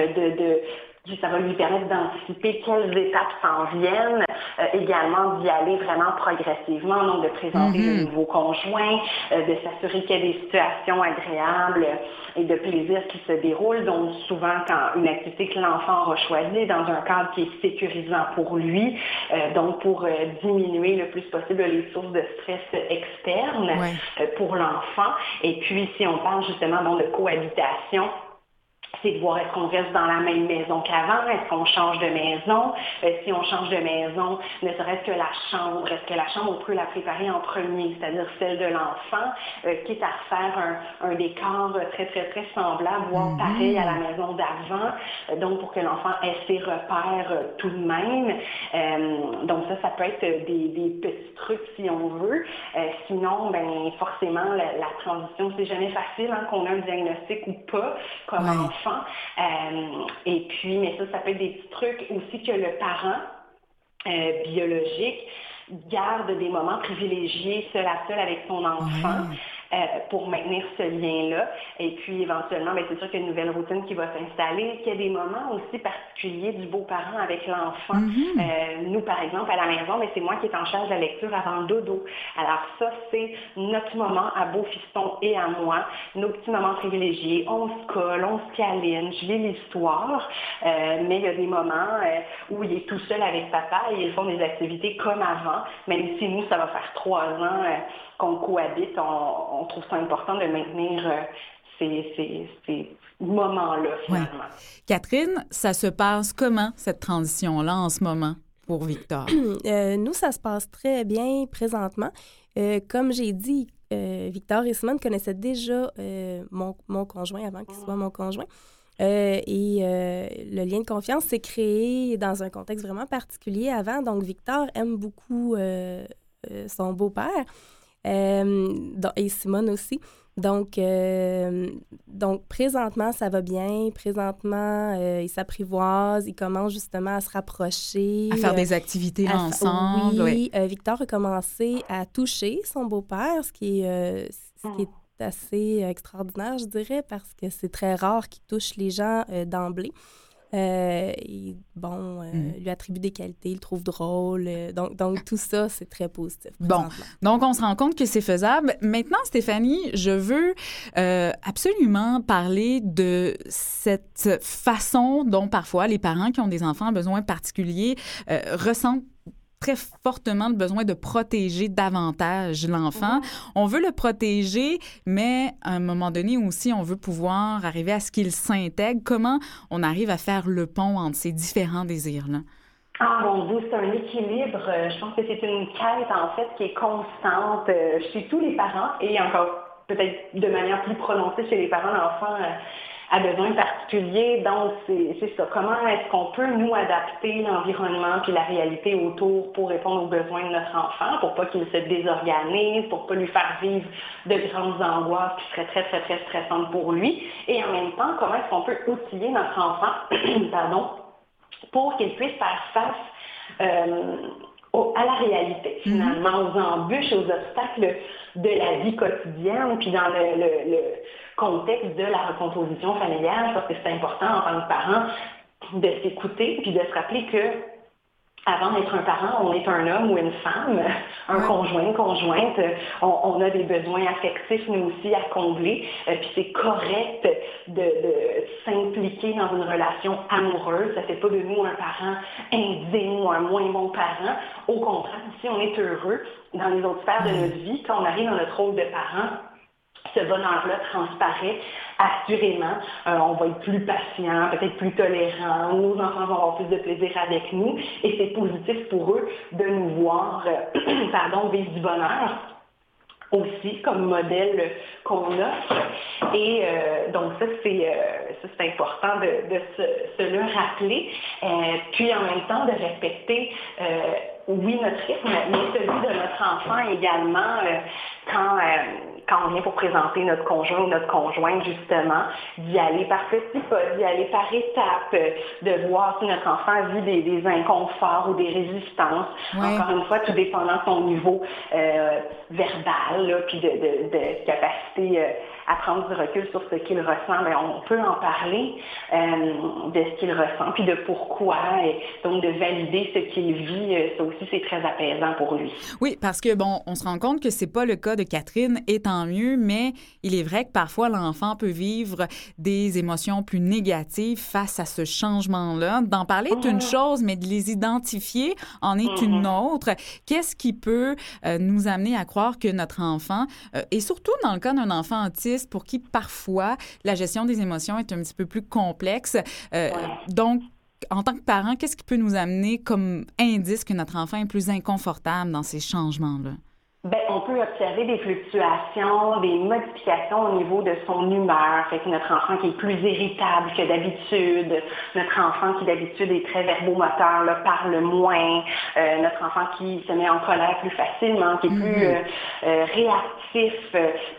ça va lui permettre d'anticiper quelles étapes s'en viennent, également d'y aller vraiment progressivement, donc de présenter le nouveau conjoint, de s'assurer qu'il y a des situations agréables et de plaisir qui se déroulent, donc souvent quand une activité que l'enfant aura choisie dans un cadre qui est sécurisant pour lui, donc pour diminuer le plus possible les sources de stress externes pour l'enfant. Et puis si on parle justement donc, de cohabitation, c'est de voir est-ce qu'on reste dans la même maison qu'avant, est-ce qu'on change de maison, si on change de maison, ne serait-ce que la chambre, est-ce que la chambre, on peut la préparer en premier, c'est-à-dire celle de l'enfant, quitte à refaire un décor très, très, très semblable, voire pareil à la maison d'avant, donc pour que l'enfant ait ses repères tout de même. Donc ça peut être des petits trucs si on veut. Sinon, ben forcément, la transition, c'est jamais facile hein, qu'on a un diagnostic ou pas comme enfant. Et puis, mais ça peut être des petits trucs aussi que le parent biologique garde des moments privilégiés seul à seul avec son enfant. Pour maintenir ce lien-là. Et puis, éventuellement, bien, c'est sûr qu'il y a une nouvelle routine qui va s'installer, qu'il y a des moments aussi particuliers du beau-parent avec l'enfant. Nous, par exemple, à la maison, bien, c'est moi qui est en charge de la lecture avant le dodo. Alors ça, c'est notre moment à Beau-Fiston et à moi, nos petits moments privilégiés. On se colle, on se câline, je lis l'histoire, mais il y a des moments où il est tout seul avec papa et ils font des activités comme avant, même si nous, ça va faire 3 ans qu'on cohabite, on trouve ça important de maintenir ces moments-là, finalement. Catherine, ça se passe comment, cette transition-là, en ce moment, pour Victor? Nous, ça se passe très bien présentement. Comme j'ai dit, Victor et Simone connaissaient déjà mon conjoint avant qu'il soit mon conjoint. Le lien de confiance s'est créé dans un contexte vraiment particulier avant. Donc, Victor aime beaucoup son beau-père. Et Simone aussi. Donc, présentement, ça va bien. Présentement, ils s'apprivoisent. Ils commencent justement à se rapprocher. À faire des activités ensemble. Oui. Victor a commencé à toucher son beau-père, ce qui est assez extraordinaire, je dirais, parce que c'est très rare qu'il touche les gens d'emblée. Et lui attribue des qualités, il le trouve drôle. Donc, tout ça, c'est très positif. Bon, donc on se rend compte que c'est faisable. Maintenant, Stéphanie, je veux absolument parler de cette façon dont parfois les parents qui ont des enfants à besoins particuliers ressentent très fortement le besoin de protéger davantage l'enfant. On veut le protéger, mais à un moment donné aussi, on veut pouvoir arriver à ce qu'il s'intègre. Comment on arrive à faire le pont entre ces différents désirs-là? Ah mon Dieu, c'est un équilibre. Je pense que c'est une quête, en fait, qui est constante chez tous les parents et encore peut-être de manière plus prononcée chez les parents d'enfants à besoins particuliers. Donc, c'est ça. Comment est-ce qu'on peut, nous, adapter l'environnement puis la réalité autour pour répondre aux besoins de notre enfant, pour pas qu'il se désorganise, pour pas lui faire vivre de grandes angoisses qui seraient très, très, très stressantes pour lui. Et en même temps, comment est-ce qu'on peut outiller notre enfant, pour qu'il puisse faire face à la réalité, finalement, aux embûches, aux obstacles de la vie quotidienne, puis dans le contexte de la recomposition familiale. Je pense que c'est important en tant que parent de s'écouter puis de se rappeler que avant d'être un parent, on est un homme ou une femme, un conjoint, une conjointe. On a des besoins affectifs, nous aussi, à combler. Puis c'est correct de s'impliquer dans une relation amoureuse. Ça ne fait pas de nous un parent indigne ou un moins bon parent. Au contraire, si on est heureux dans les autres sphères de notre vie, quand on arrive dans notre rôle de parent, ce bonheur-là transparaît assurément. On va être plus patient, peut-être plus tolérant. Nos enfants vont avoir plus de plaisir avec nous. Et c'est positif pour eux de nous voir vivre du bonheur aussi comme modèle qu'on offre. Et donc ça, c'est important de se le rappeler. Puis en même temps, de respecter oui, notre rythme, mais celui de notre enfant également, quand on vient pour présenter notre conjoint ou notre conjointe, justement, d'y aller par petits pas, d'y aller par étapes, de voir si notre enfant vit des inconforts ou des résistances. Ouais. Encore une fois, tout dépendant de son niveau verbal, là, puis de capacité à prendre du recul sur ce qu'il ressent. Mais on peut en parler de ce qu'il ressent, puis de pourquoi, et donc de valider ce qu'il vit. Ça aussi, c'est très apaisant pour lui. Oui, parce que, bon, on se rend compte que c'est pas le cas de Catherine, et tant mieux, mais il est vrai que parfois l'enfant peut vivre des émotions plus négatives face à ce changement-là. D'en parler est une chose, mais de les identifier en est une autre. Qu'est-ce qui peut nous amener à croire que notre enfant, et surtout dans le cas d'un enfant autiste pour qui parfois la gestion des émotions est un petit peu plus complexe, donc en tant que parent, qu'est-ce qui peut nous amener comme indice que notre enfant est plus inconfortable dans ces changements-là? Bien, on peut observer des fluctuations, des modifications au niveau de son humeur. Fait que notre enfant qui est plus irritable que d'habitude, notre enfant qui d'habitude est très verbomoteur, là, parle moins, notre enfant qui se met en colère plus facilement, qui est plus réactif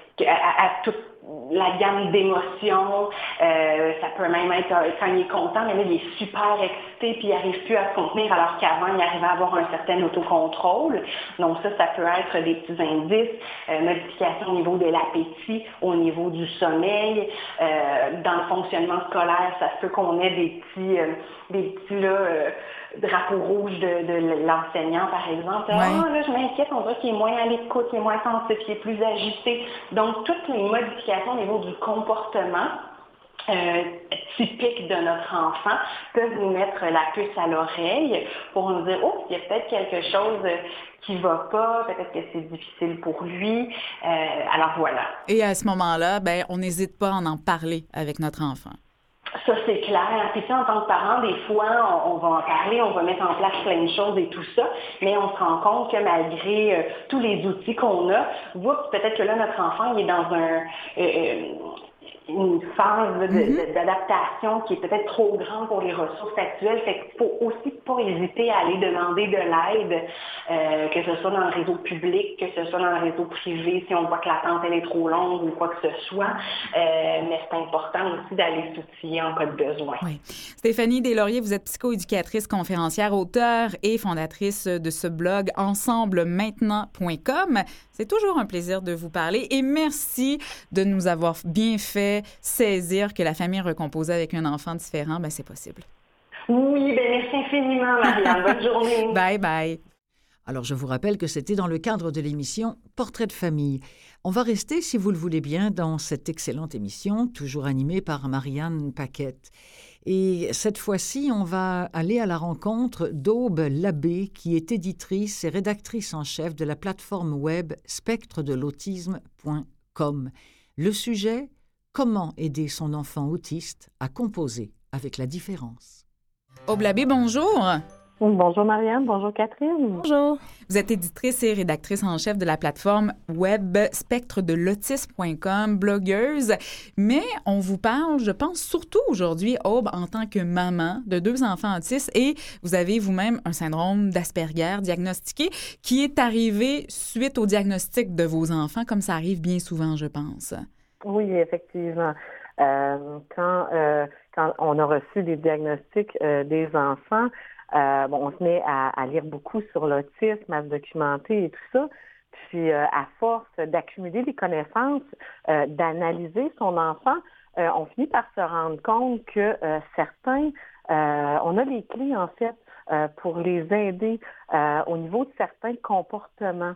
à toute la gamme d'émotions. Ça peut même être quand il est content, mais là, il est super excité puis il n'arrive plus à se contenir, alors qu'avant, il arrivait à avoir un certain autocontrôle. Donc ça peut être des petits indices. Modification au niveau de l'appétit, au niveau du sommeil. Dans le fonctionnement scolaire, ça se peut qu'on ait des petits drapeau rouge de l'enseignant, par exemple. Là, je m'inquiète, on dirait qu'il est moins à l'écoute, il est moins sensible, il est plus agité. Donc, toutes les modifications au niveau du comportement typiques de notre enfant peuvent nous mettre la puce à l'oreille pour nous dire « Oh, il y a peut-être quelque chose qui va pas, peut-être que c'est difficile pour lui. » Alors, voilà. Et à ce moment-là, on n'hésite pas à en parler avec notre enfant. Ça, c'est clair. Puis ça, en tant que parent, des fois, on va en parler, on va mettre en place plein de choses et tout ça, mais on se rend compte que malgré tous les outils qu'on a, peut-être que là, notre enfant, il est dans une phase d'adaptation qui est peut-être trop grande pour les ressources actuelles. Fait qu'il faut aussi pas hésiter à aller demander de l'aide, que ce soit dans le réseau public, que ce soit dans le réseau privé, si on voit que l'attente elle est trop longue ou quoi que ce soit. Mais c'est important aussi d'aller s'outiller en cas de besoin. Oui. Stéphanie Deslauriers, vous êtes psychoéducatrice, conférencière, auteure et fondatrice de ce blog ensemblementnant.com. C'est toujours un plaisir de vous parler et merci de nous avoir bien fait saisir que la famille recomposée avec un enfant différent, c'est possible. Oui, bien merci infiniment, Marianne. Bonne journée. Bye bye. Alors, je vous rappelle que c'était dans le cadre de l'émission Portrait de famille. On va rester, si vous le voulez bien, dans cette excellente émission, toujours animée par Marianne Paquette. Et cette fois-ci, on va aller à la rencontre d'Aube Labbé, qui est éditrice et rédactrice en chef de la plateforme web spectredelautisme.com. Le sujet, comment aider son enfant autiste à composer avec la différence. Aube Labbé, bonjour. Bonjour Marianne, bonjour Catherine. Bonjour. Vous êtes éditrice et rédactrice en chef de la plateforme web spectredelautisme.com, blogueuse, mais on vous parle, je pense, surtout aujourd'hui, Aube, en tant que maman de 2 enfants autistes, et vous avez vous-même un syndrome d'Asperger diagnostiqué qui est arrivé suite au diagnostic de vos enfants, comme ça arrive bien souvent, je pense. Oui, effectivement. Quand on a reçu des diagnostics des enfants, on se met à lire beaucoup sur l'autisme, à se documenter et tout ça. Puis, à force d'accumuler des connaissances, d'analyser son enfant, on finit par se rendre compte que certains, on a les clés, en fait, pour les aider au niveau de certains comportements.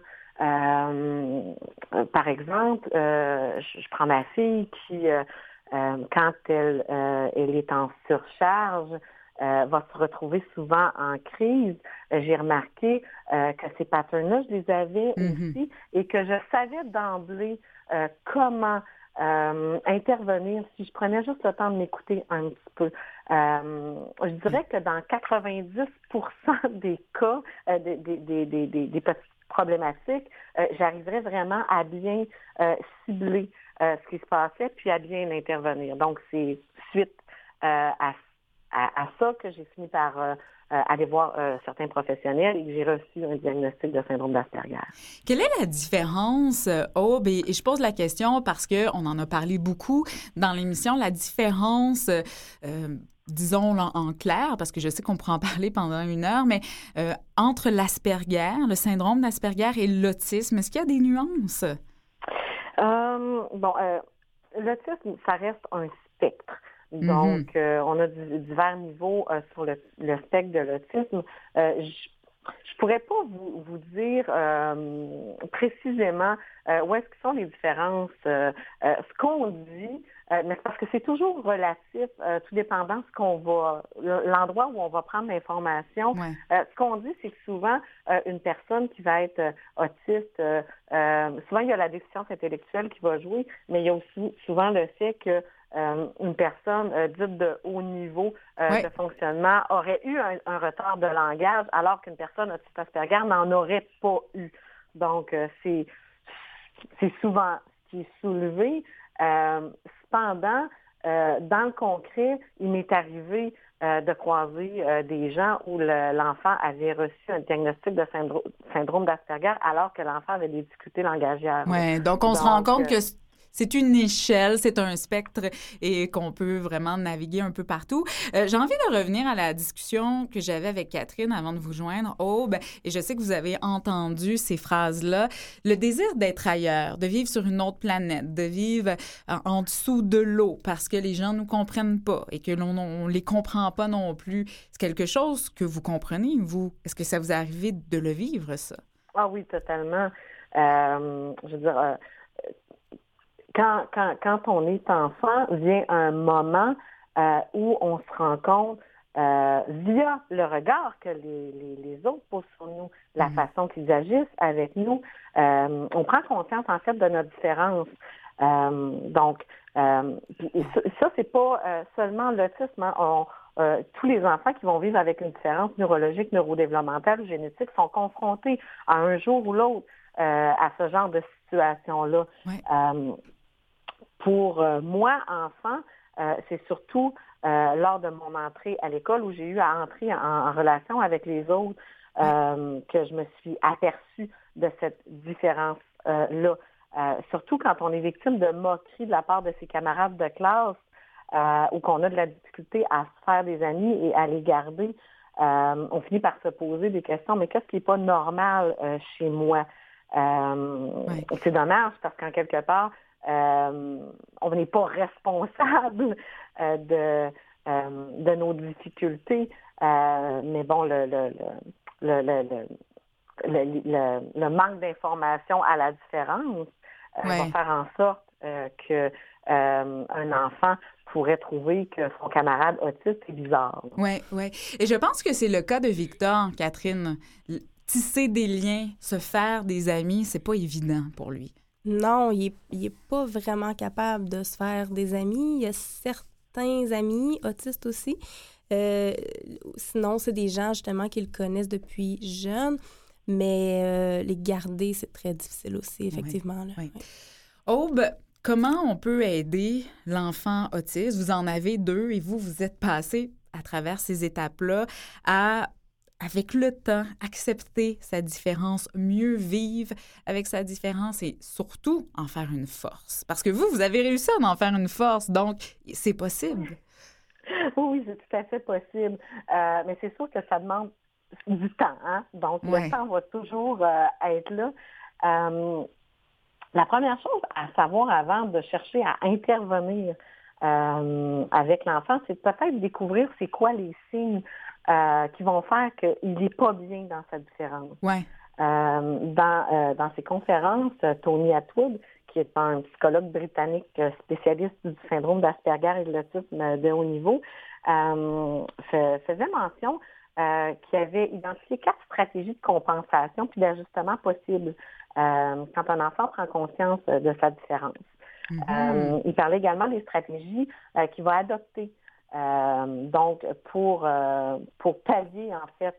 Par exemple, je prends ma fille qui, quand elle est en surcharge, va se retrouver souvent en crise. J'ai remarqué que ces patterns-là, je les avais aussi et que je savais d'emblée comment intervenir si je prenais juste le temps de m'écouter un petit peu. Je dirais que dans 90% des cas, des petites problématiques, j'arriverais vraiment à bien cibler ce qui se passait puis à bien intervenir. Donc, c'est suite à ça que j'ai fini par aller voir certains professionnels et que j'ai reçu un diagnostic de syndrome d'Asperger. Quelle est la différence, Aube? Et je pose la question parce qu'on en a parlé beaucoup dans l'émission, la différence, disons en clair, parce que je sais qu'on pourra en parler pendant 1 heure, mais entre l'Asperger, le syndrome d'Asperger et l'autisme, est-ce qu'il y a des nuances? L'autisme, ça reste un spectre. Donc, on a divers niveaux sur le spectre de l'autisme. Je pourrais pas vous dire précisément où est-ce que sont les différences. Ce qu'on dit, mais c'est parce que c'est toujours relatif, tout dépendant ce qu'on va, l'endroit où on va prendre l'information. Ouais. Ce qu'on dit, c'est que souvent, une personne qui va être autiste, souvent il y a la déficience intellectuelle qui va jouer, mais il y a aussi souvent le fait que une personne dite de haut niveau de fonctionnement aurait eu un retard de langage, alors qu'une personne autiste Asperger n'en aurait pas eu. Donc, c'est souvent ce qui est soulevé. Cependant, dans le concret, il m'est arrivé de croiser des gens où l'enfant avait reçu un diagnostic de syndrome d'Asperger alors que l'enfant avait des difficultés langagières. Oui, donc on se rend compte que c'est une échelle, c'est un spectre et qu'on peut vraiment naviguer un peu partout. J'ai envie de revenir à la discussion que j'avais avec Catherine avant de vous joindre, Aube, et je sais que vous avez entendu ces phrases-là. Le désir d'être ailleurs, de vivre sur une autre planète, de vivre en dessous de l'eau parce que les gens ne nous comprennent pas et que l'on les comprend pas non plus. C'est quelque chose que vous comprenez, vous? Est-ce que ça vous est arrivé de le vivre, ça? Ah oui, totalement. Je veux dire... Quand on est enfant, vient un moment où on se rend compte, via le regard que les autres posent sur nous, la façon qu'ils agissent avec nous, on prend conscience, en fait, de notre différence. Donc, ça, c'est pas seulement l'autisme. Tous les enfants qui vont vivre avec une différence neurologique, neurodéveloppementale ou génétique sont confrontés à un jour ou l'autre à ce genre de situation-là. Ouais. Pour moi, enfant, c'est surtout lors de mon entrée à l'école où j'ai eu à entrer en relation avec les autres que je me suis aperçue de cette différence-là. Surtout quand on est victime de moqueries de la part de ses camarades de classe ou qu'on a de la difficulté à se faire des amis et à les garder, on finit par se poser des questions. Mais qu'est-ce qui n'est pas normal chez moi? C'est dommage parce qu'en quelque part, on n'est pas responsable de de nos difficultés. Mais bon, le manque d'information à la différence va faire en sorte que un enfant pourrait trouver que son camarade autiste est bizarre. Oui, oui. Et je pense que c'est le cas de Victor, Catherine. Tisser des liens, se faire des amis, c'est pas évident pour lui. Non, il est pas vraiment capable de se faire des amis. Il y a certains amis autistes aussi. Sinon, c'est des gens, justement, qui le connaissent depuis jeune. Mais les garder, c'est très difficile aussi, effectivement. Oui, oui. Aube, comment on peut aider l'enfant autiste? Vous en avez 2 et vous êtes passé à travers ces étapes-là à, avec le temps, accepter sa différence, mieux vivre avec sa différence et surtout en faire une force. Parce que vous avez réussi à en faire une force, donc c'est possible. Oui, c'est tout à fait possible. Mais c'est sûr que ça demande du temps, hein? Donc, le temps va toujours être là. La première chose à savoir avant de chercher à intervenir avec l'enfant, c'est peut-être découvrir c'est quoi les signes qui vont faire qu'il n'est pas bien dans sa différence. Ouais. Dans ses conférences, Tony Attwood, qui est un psychologue britannique spécialiste du syndrome d'Asperger et de l'autisme de haut niveau, faisait mention qui avait identifié 4 stratégies de compensation puis d'ajustement possibles quand un enfant prend conscience de sa différence. Mm-hmm. Il parlait également des stratégies qu'il va adopter donc pour pallier en fait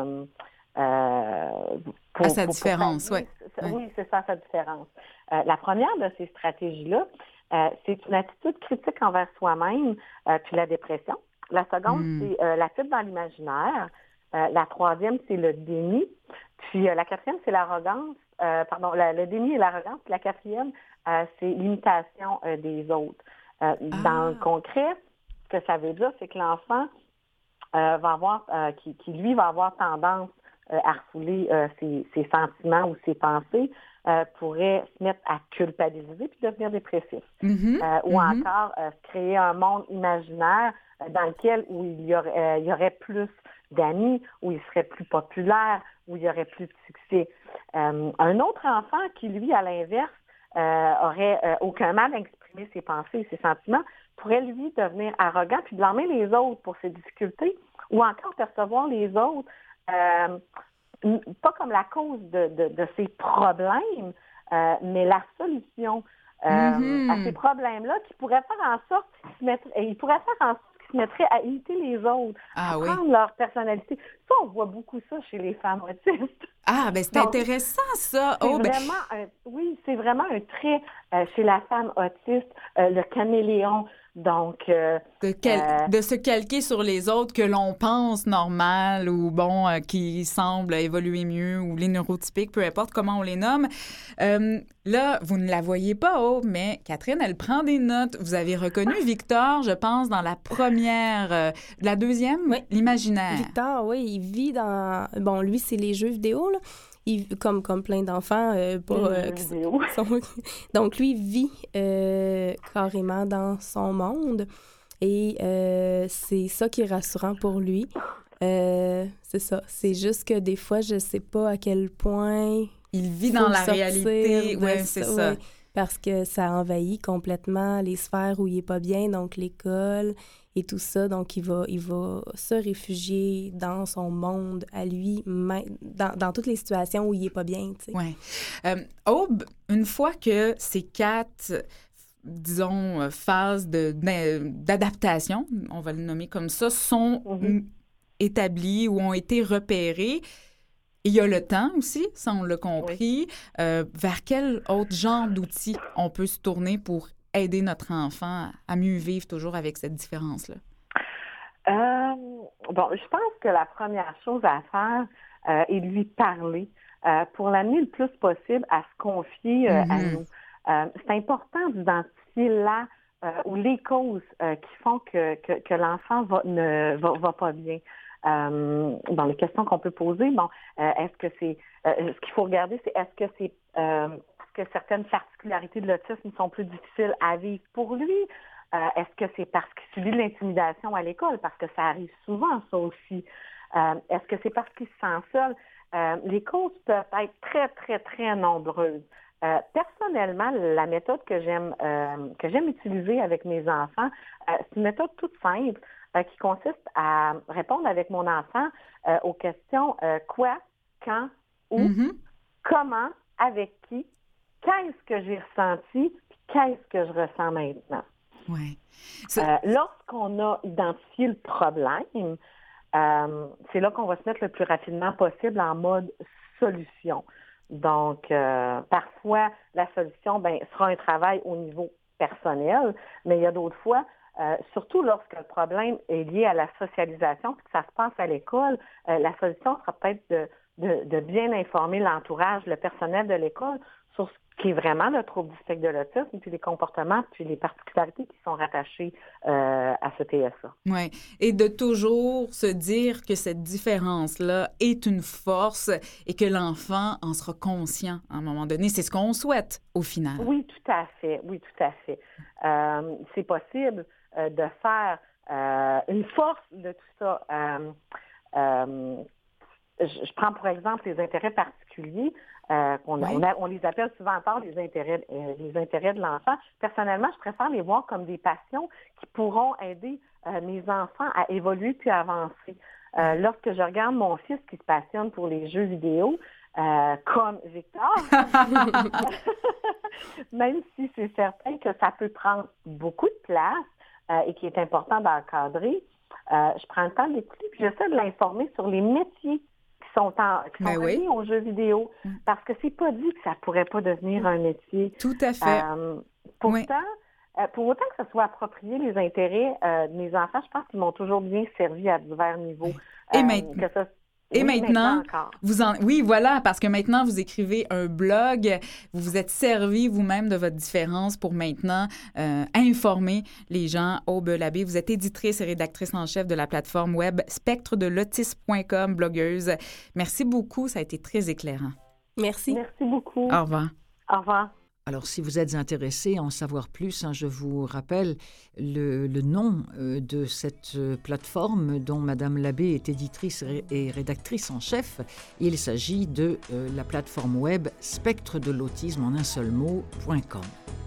à sa différence, oui. Oui, c'est ça, sa différence. La première de ces stratégies-là, c'est une attitude critique envers soi-même puis la dépression. La seconde, c'est la fuite dans l'imaginaire. La troisième, c'est le déni. Puis la quatrième, c'est l'arrogance. Le déni et l'arrogance. Puis la quatrième, c'est l'imitation des autres. Dans le concret, ce que ça veut dire, c'est que l'enfant va avoir, qui lui va avoir tendance à refouler ses sentiments ou ses pensées, pourrait se mettre à culpabiliser puis devenir dépressif. Ou encore créer un monde imaginaire dans lequel où il y aurait plus d'amis, où il serait plus populaire, où il y aurait plus de succès. Un autre enfant qui, lui, à l'inverse, aurait aucun mal à exprimer ses pensées et ses sentiments, pourrait, lui, devenir arrogant puis blâmer les autres pour ses difficultés ou encore percevoir les autres pas comme la cause de ses problèmes, mais la solution à ces problèmes-là qui pourrait faire en sorte qu'ils se mettraient à imiter les autres, à prendre leur personnalité. Ça, on voit beaucoup ça chez les femmes autistes. Ah, bien, c'est intéressant, ça. C'est vraiment un trait chez la femme autiste, le caméléon. Donc, de se calquer sur les autres que l'on pense normal ou qui semblent évoluer mieux ou les neurotypiques, peu importe comment on les nomme. Là, vous ne la voyez pas, mais Catherine, elle prend des notes. Vous avez reconnu Victor, je pense, dans la première, la deuxième, l'imaginaire. Victor, oui, il vit dans... Bon, lui, c'est les jeux vidéo, là. Comme plein d'enfants, donc lui vit carrément dans son monde et c'est ça qui est rassurant pour lui. C'est ça. C'est juste que des fois, je sais pas à quel point il vit dans la réalité. Oui, c'est ça. Ouais, parce que ça envahit complètement les sphères où il est pas bien, donc l'école et tout ça. Donc, il va se réfugier dans son monde à lui, dans toutes les situations où il est pas bien, tu sais. Oui. Aube, une fois que ces 4, disons, phases d'adaptation, on va le nommer comme ça, sont établies ou ont été repérées, il y a le temps aussi, ça on l'a compris. Vers quel autre genre d'outils on peut se tourner pour aider notre enfant à mieux vivre toujours avec cette différence-là? Je pense que la première chose à faire est de lui parler pour l'amener le plus possible à se confier à nous. C'est important d'identifier là ou les causes qui font que l'enfant va pas bien. Dans les questions qu'on peut poser, est-ce que c'est ce qu'il faut regarder, c'est est-ce que c'est que certaines particularités de l'autisme sont plus difficiles à vivre pour lui? Est-ce que c'est parce qu'il subit de l'intimidation à l'école? Parce que ça arrive souvent, ça aussi. Est-ce que c'est parce qu'il se sent seul? Les causes peuvent être très, très, très nombreuses. Personnellement, la méthode que j'aime utiliser avec mes enfants, c'est une méthode toute simple qui consiste à répondre avec mon enfant aux questions quoi, quand, où, comment, avec qui, qu'est-ce que j'ai ressenti, puis qu'est-ce que je ressens maintenant. Ouais. Lorsqu'on a identifié le problème, c'est là qu'on va se mettre le plus rapidement possible en mode solution. Donc, parfois, la solution sera un travail au niveau personnel, mais il y a d'autres fois, surtout lorsque le problème est lié à la socialisation, puis que ça se passe à l'école, la solution sera peut-être de bien informer l'entourage, le personnel de l'école sur ce qui est vraiment le trouble du spectre de l'autisme, puis les comportements, puis les particularités qui sont rattachées à ce TSA. Oui, et de toujours se dire que cette différence-là est une force et que l'enfant en sera conscient à un moment donné. C'est ce qu'on souhaite au final. Oui, tout à fait. C'est possible de faire une force de tout ça. Je prends pour exemple les intérêts particuliers. On les appelle souvent encore les intérêts de l'enfant. Personnellement, je préfère les voir comme des passions qui pourront aider mes enfants à évoluer puis à avancer. Lorsque je regarde mon fils qui se passionne pour les jeux vidéo, comme Victor, même si c'est certain que ça peut prendre beaucoup de place et qu'il est important d'encadrer, je prends le temps de l'écouter puis j'essaie de l'informer sur les métiers qui sont reliés aux jeux vidéo, parce que c'est pas dit que ça pourrait pas devenir un métier. Tout à fait. Pourtant, pour autant que ça soit approprié les intérêts de mes enfants, je pense qu'ils m'ont toujours bien servi à divers niveaux. Et maintenant, parce que maintenant, vous écrivez un blog, vous vous êtes servi vous-même de votre différence pour maintenant informer les gens. Aube Labbé, vous êtes éditrice et rédactrice en chef de la plateforme web spectredelautisme.com, blogueuse. Merci beaucoup, ça a été très éclairant. Merci. Merci beaucoup. Au revoir. Au revoir. Alors, si vous êtes intéressé à en savoir plus, je vous rappelle le nom de cette plateforme dont Mme Labbé est éditrice et rédactrice en chef. Il s'agit de la plateforme web spectredelautisme en un seul mot.com.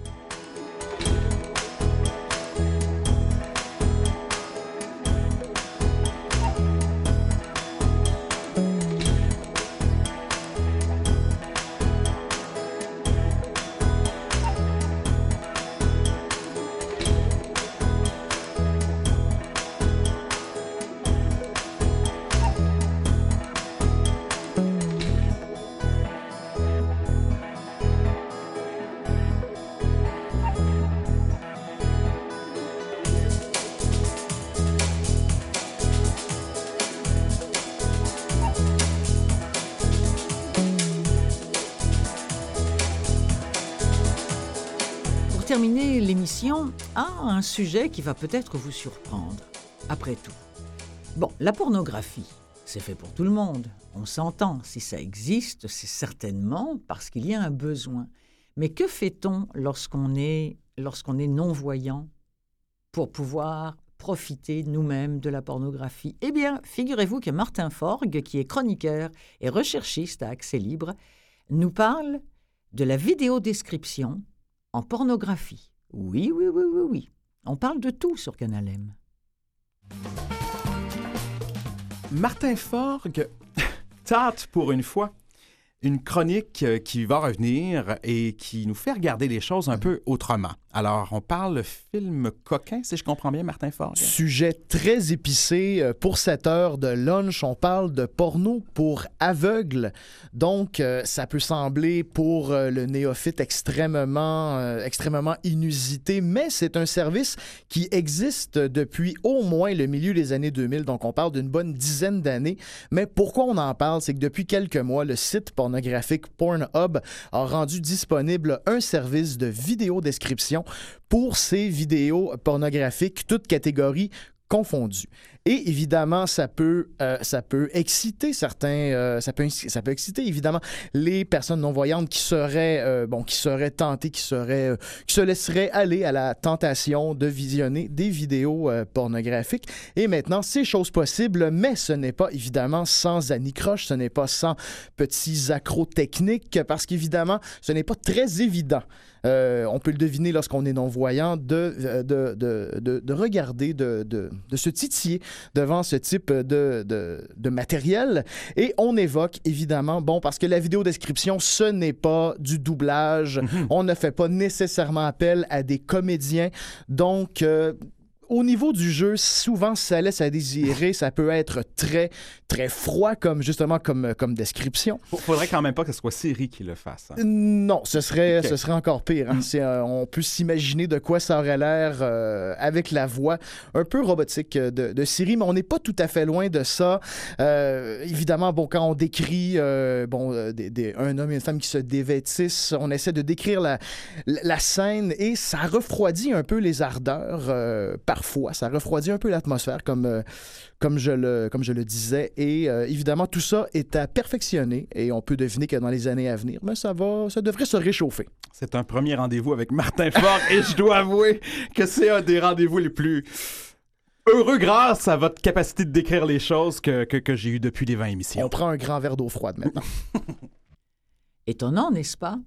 Terminer l'émission à un sujet qui va peut-être vous surprendre. Après tout, la pornographie, c'est fait pour tout le monde. On s'entend. Si ça existe, c'est certainement parce qu'il y a un besoin. Mais que fait-on lorsqu'on est non-voyant pour pouvoir profiter nous-mêmes de la pornographie? Eh bien, figurez-vous que Martin Forgue, qui est chroniqueur et recherchiste à Accès Libre, nous parle de la vidéodescription en pornographie. Oui. On parle de tout sur Canal M. Martin Forgue tâte pour une fois une chronique qui va revenir et qui nous fait regarder les choses un peu autrement. Alors, on parle film coquin, si je comprends bien, Martin Forgue. Sujet très épicé. Pour cette heure de lunch, on parle de porno pour aveugles. Donc, ça peut sembler pour le néophyte extrêmement inusité, mais c'est un service qui existe depuis au moins le milieu des années 2000. Donc, on parle d'une bonne dizaine d'années. Mais pourquoi on en parle? C'est que depuis quelques mois, le site pornographique Pornhub a rendu disponible un service de vidéodescription pour ces vidéos pornographiques, toutes catégories confondues. Et évidemment, ça peut exciter certains, ça peut exciter évidemment les personnes non-voyantes qui seraient tentées, qui se laisseraient aller à la tentation de visionner des vidéos pornographiques. Et maintenant, c'est chose possible, mais ce n'est pas évidemment sans anicroche, ce n'est pas sans petits accros techniques, parce qu'évidemment, ce n'est pas très évident. On peut le deviner lorsqu'on est non-voyant, de regarder, de se titiller devant ce type de matériel. Et on évoque évidemment, parce que la vidéodescription, ce n'est pas du doublage. On ne fait pas nécessairement appel à des comédiens. Donc, au niveau du jeu, souvent, ça laisse à désirer. Ça peut être très, très froid comme description. Faudrait quand même pas que ce soit Siri qui le fasse. Hein? Non, ce serait encore pire. Hein? On peut s'imaginer de quoi ça aurait l'air avec la voix un peu robotique de Siri, mais on n'est pas tout à fait loin de ça. Évidemment, quand on décrit un homme et une femme qui se dévêtissent, on essaie de décrire la scène et ça refroidit un peu les ardeurs parfois. Ça refroidit un peu l'atmosphère, comme je le disais. Et évidemment, tout ça est à perfectionner et on peut deviner que dans les années à venir, ça devrait se réchauffer. C'est un premier rendez-vous avec Martin Faure et je dois avouer que c'est un des rendez-vous les plus heureux grâce à votre capacité de décrire les choses que j'ai eues depuis les 20 émissions. On prend un grand verre d'eau froide maintenant. Étonnant, n'est-ce pas?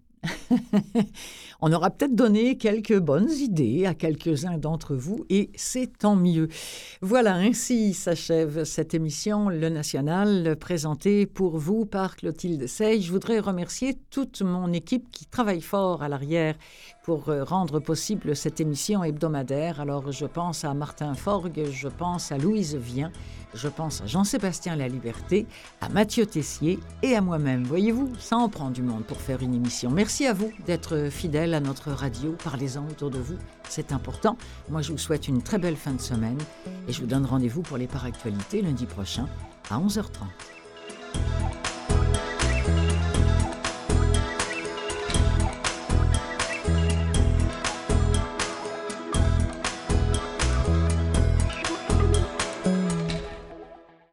On aura peut-être donné quelques bonnes idées à quelques-uns d'entre vous et c'est tant mieux. Voilà, ainsi s'achève cette émission Le National, présentée pour vous par Clotilde Sey. Je voudrais remercier toute mon équipe qui travaille fort à l'arrière pour rendre possible cette émission hebdomadaire. Alors, je pense à Martin Forgue, je pense à Louise Vien, je pense à Jean-Sébastien Laliberté, à Mathieu Tessier et à moi-même. Voyez-vous, ça en prend du monde pour faire une émission. Merci à vous d'être fidèles à notre radio. Parlez-en autour de vous, c'est important. Moi, je vous souhaite une très belle fin de semaine et je vous donne rendez-vous pour les Par Actualités lundi prochain à 11h30.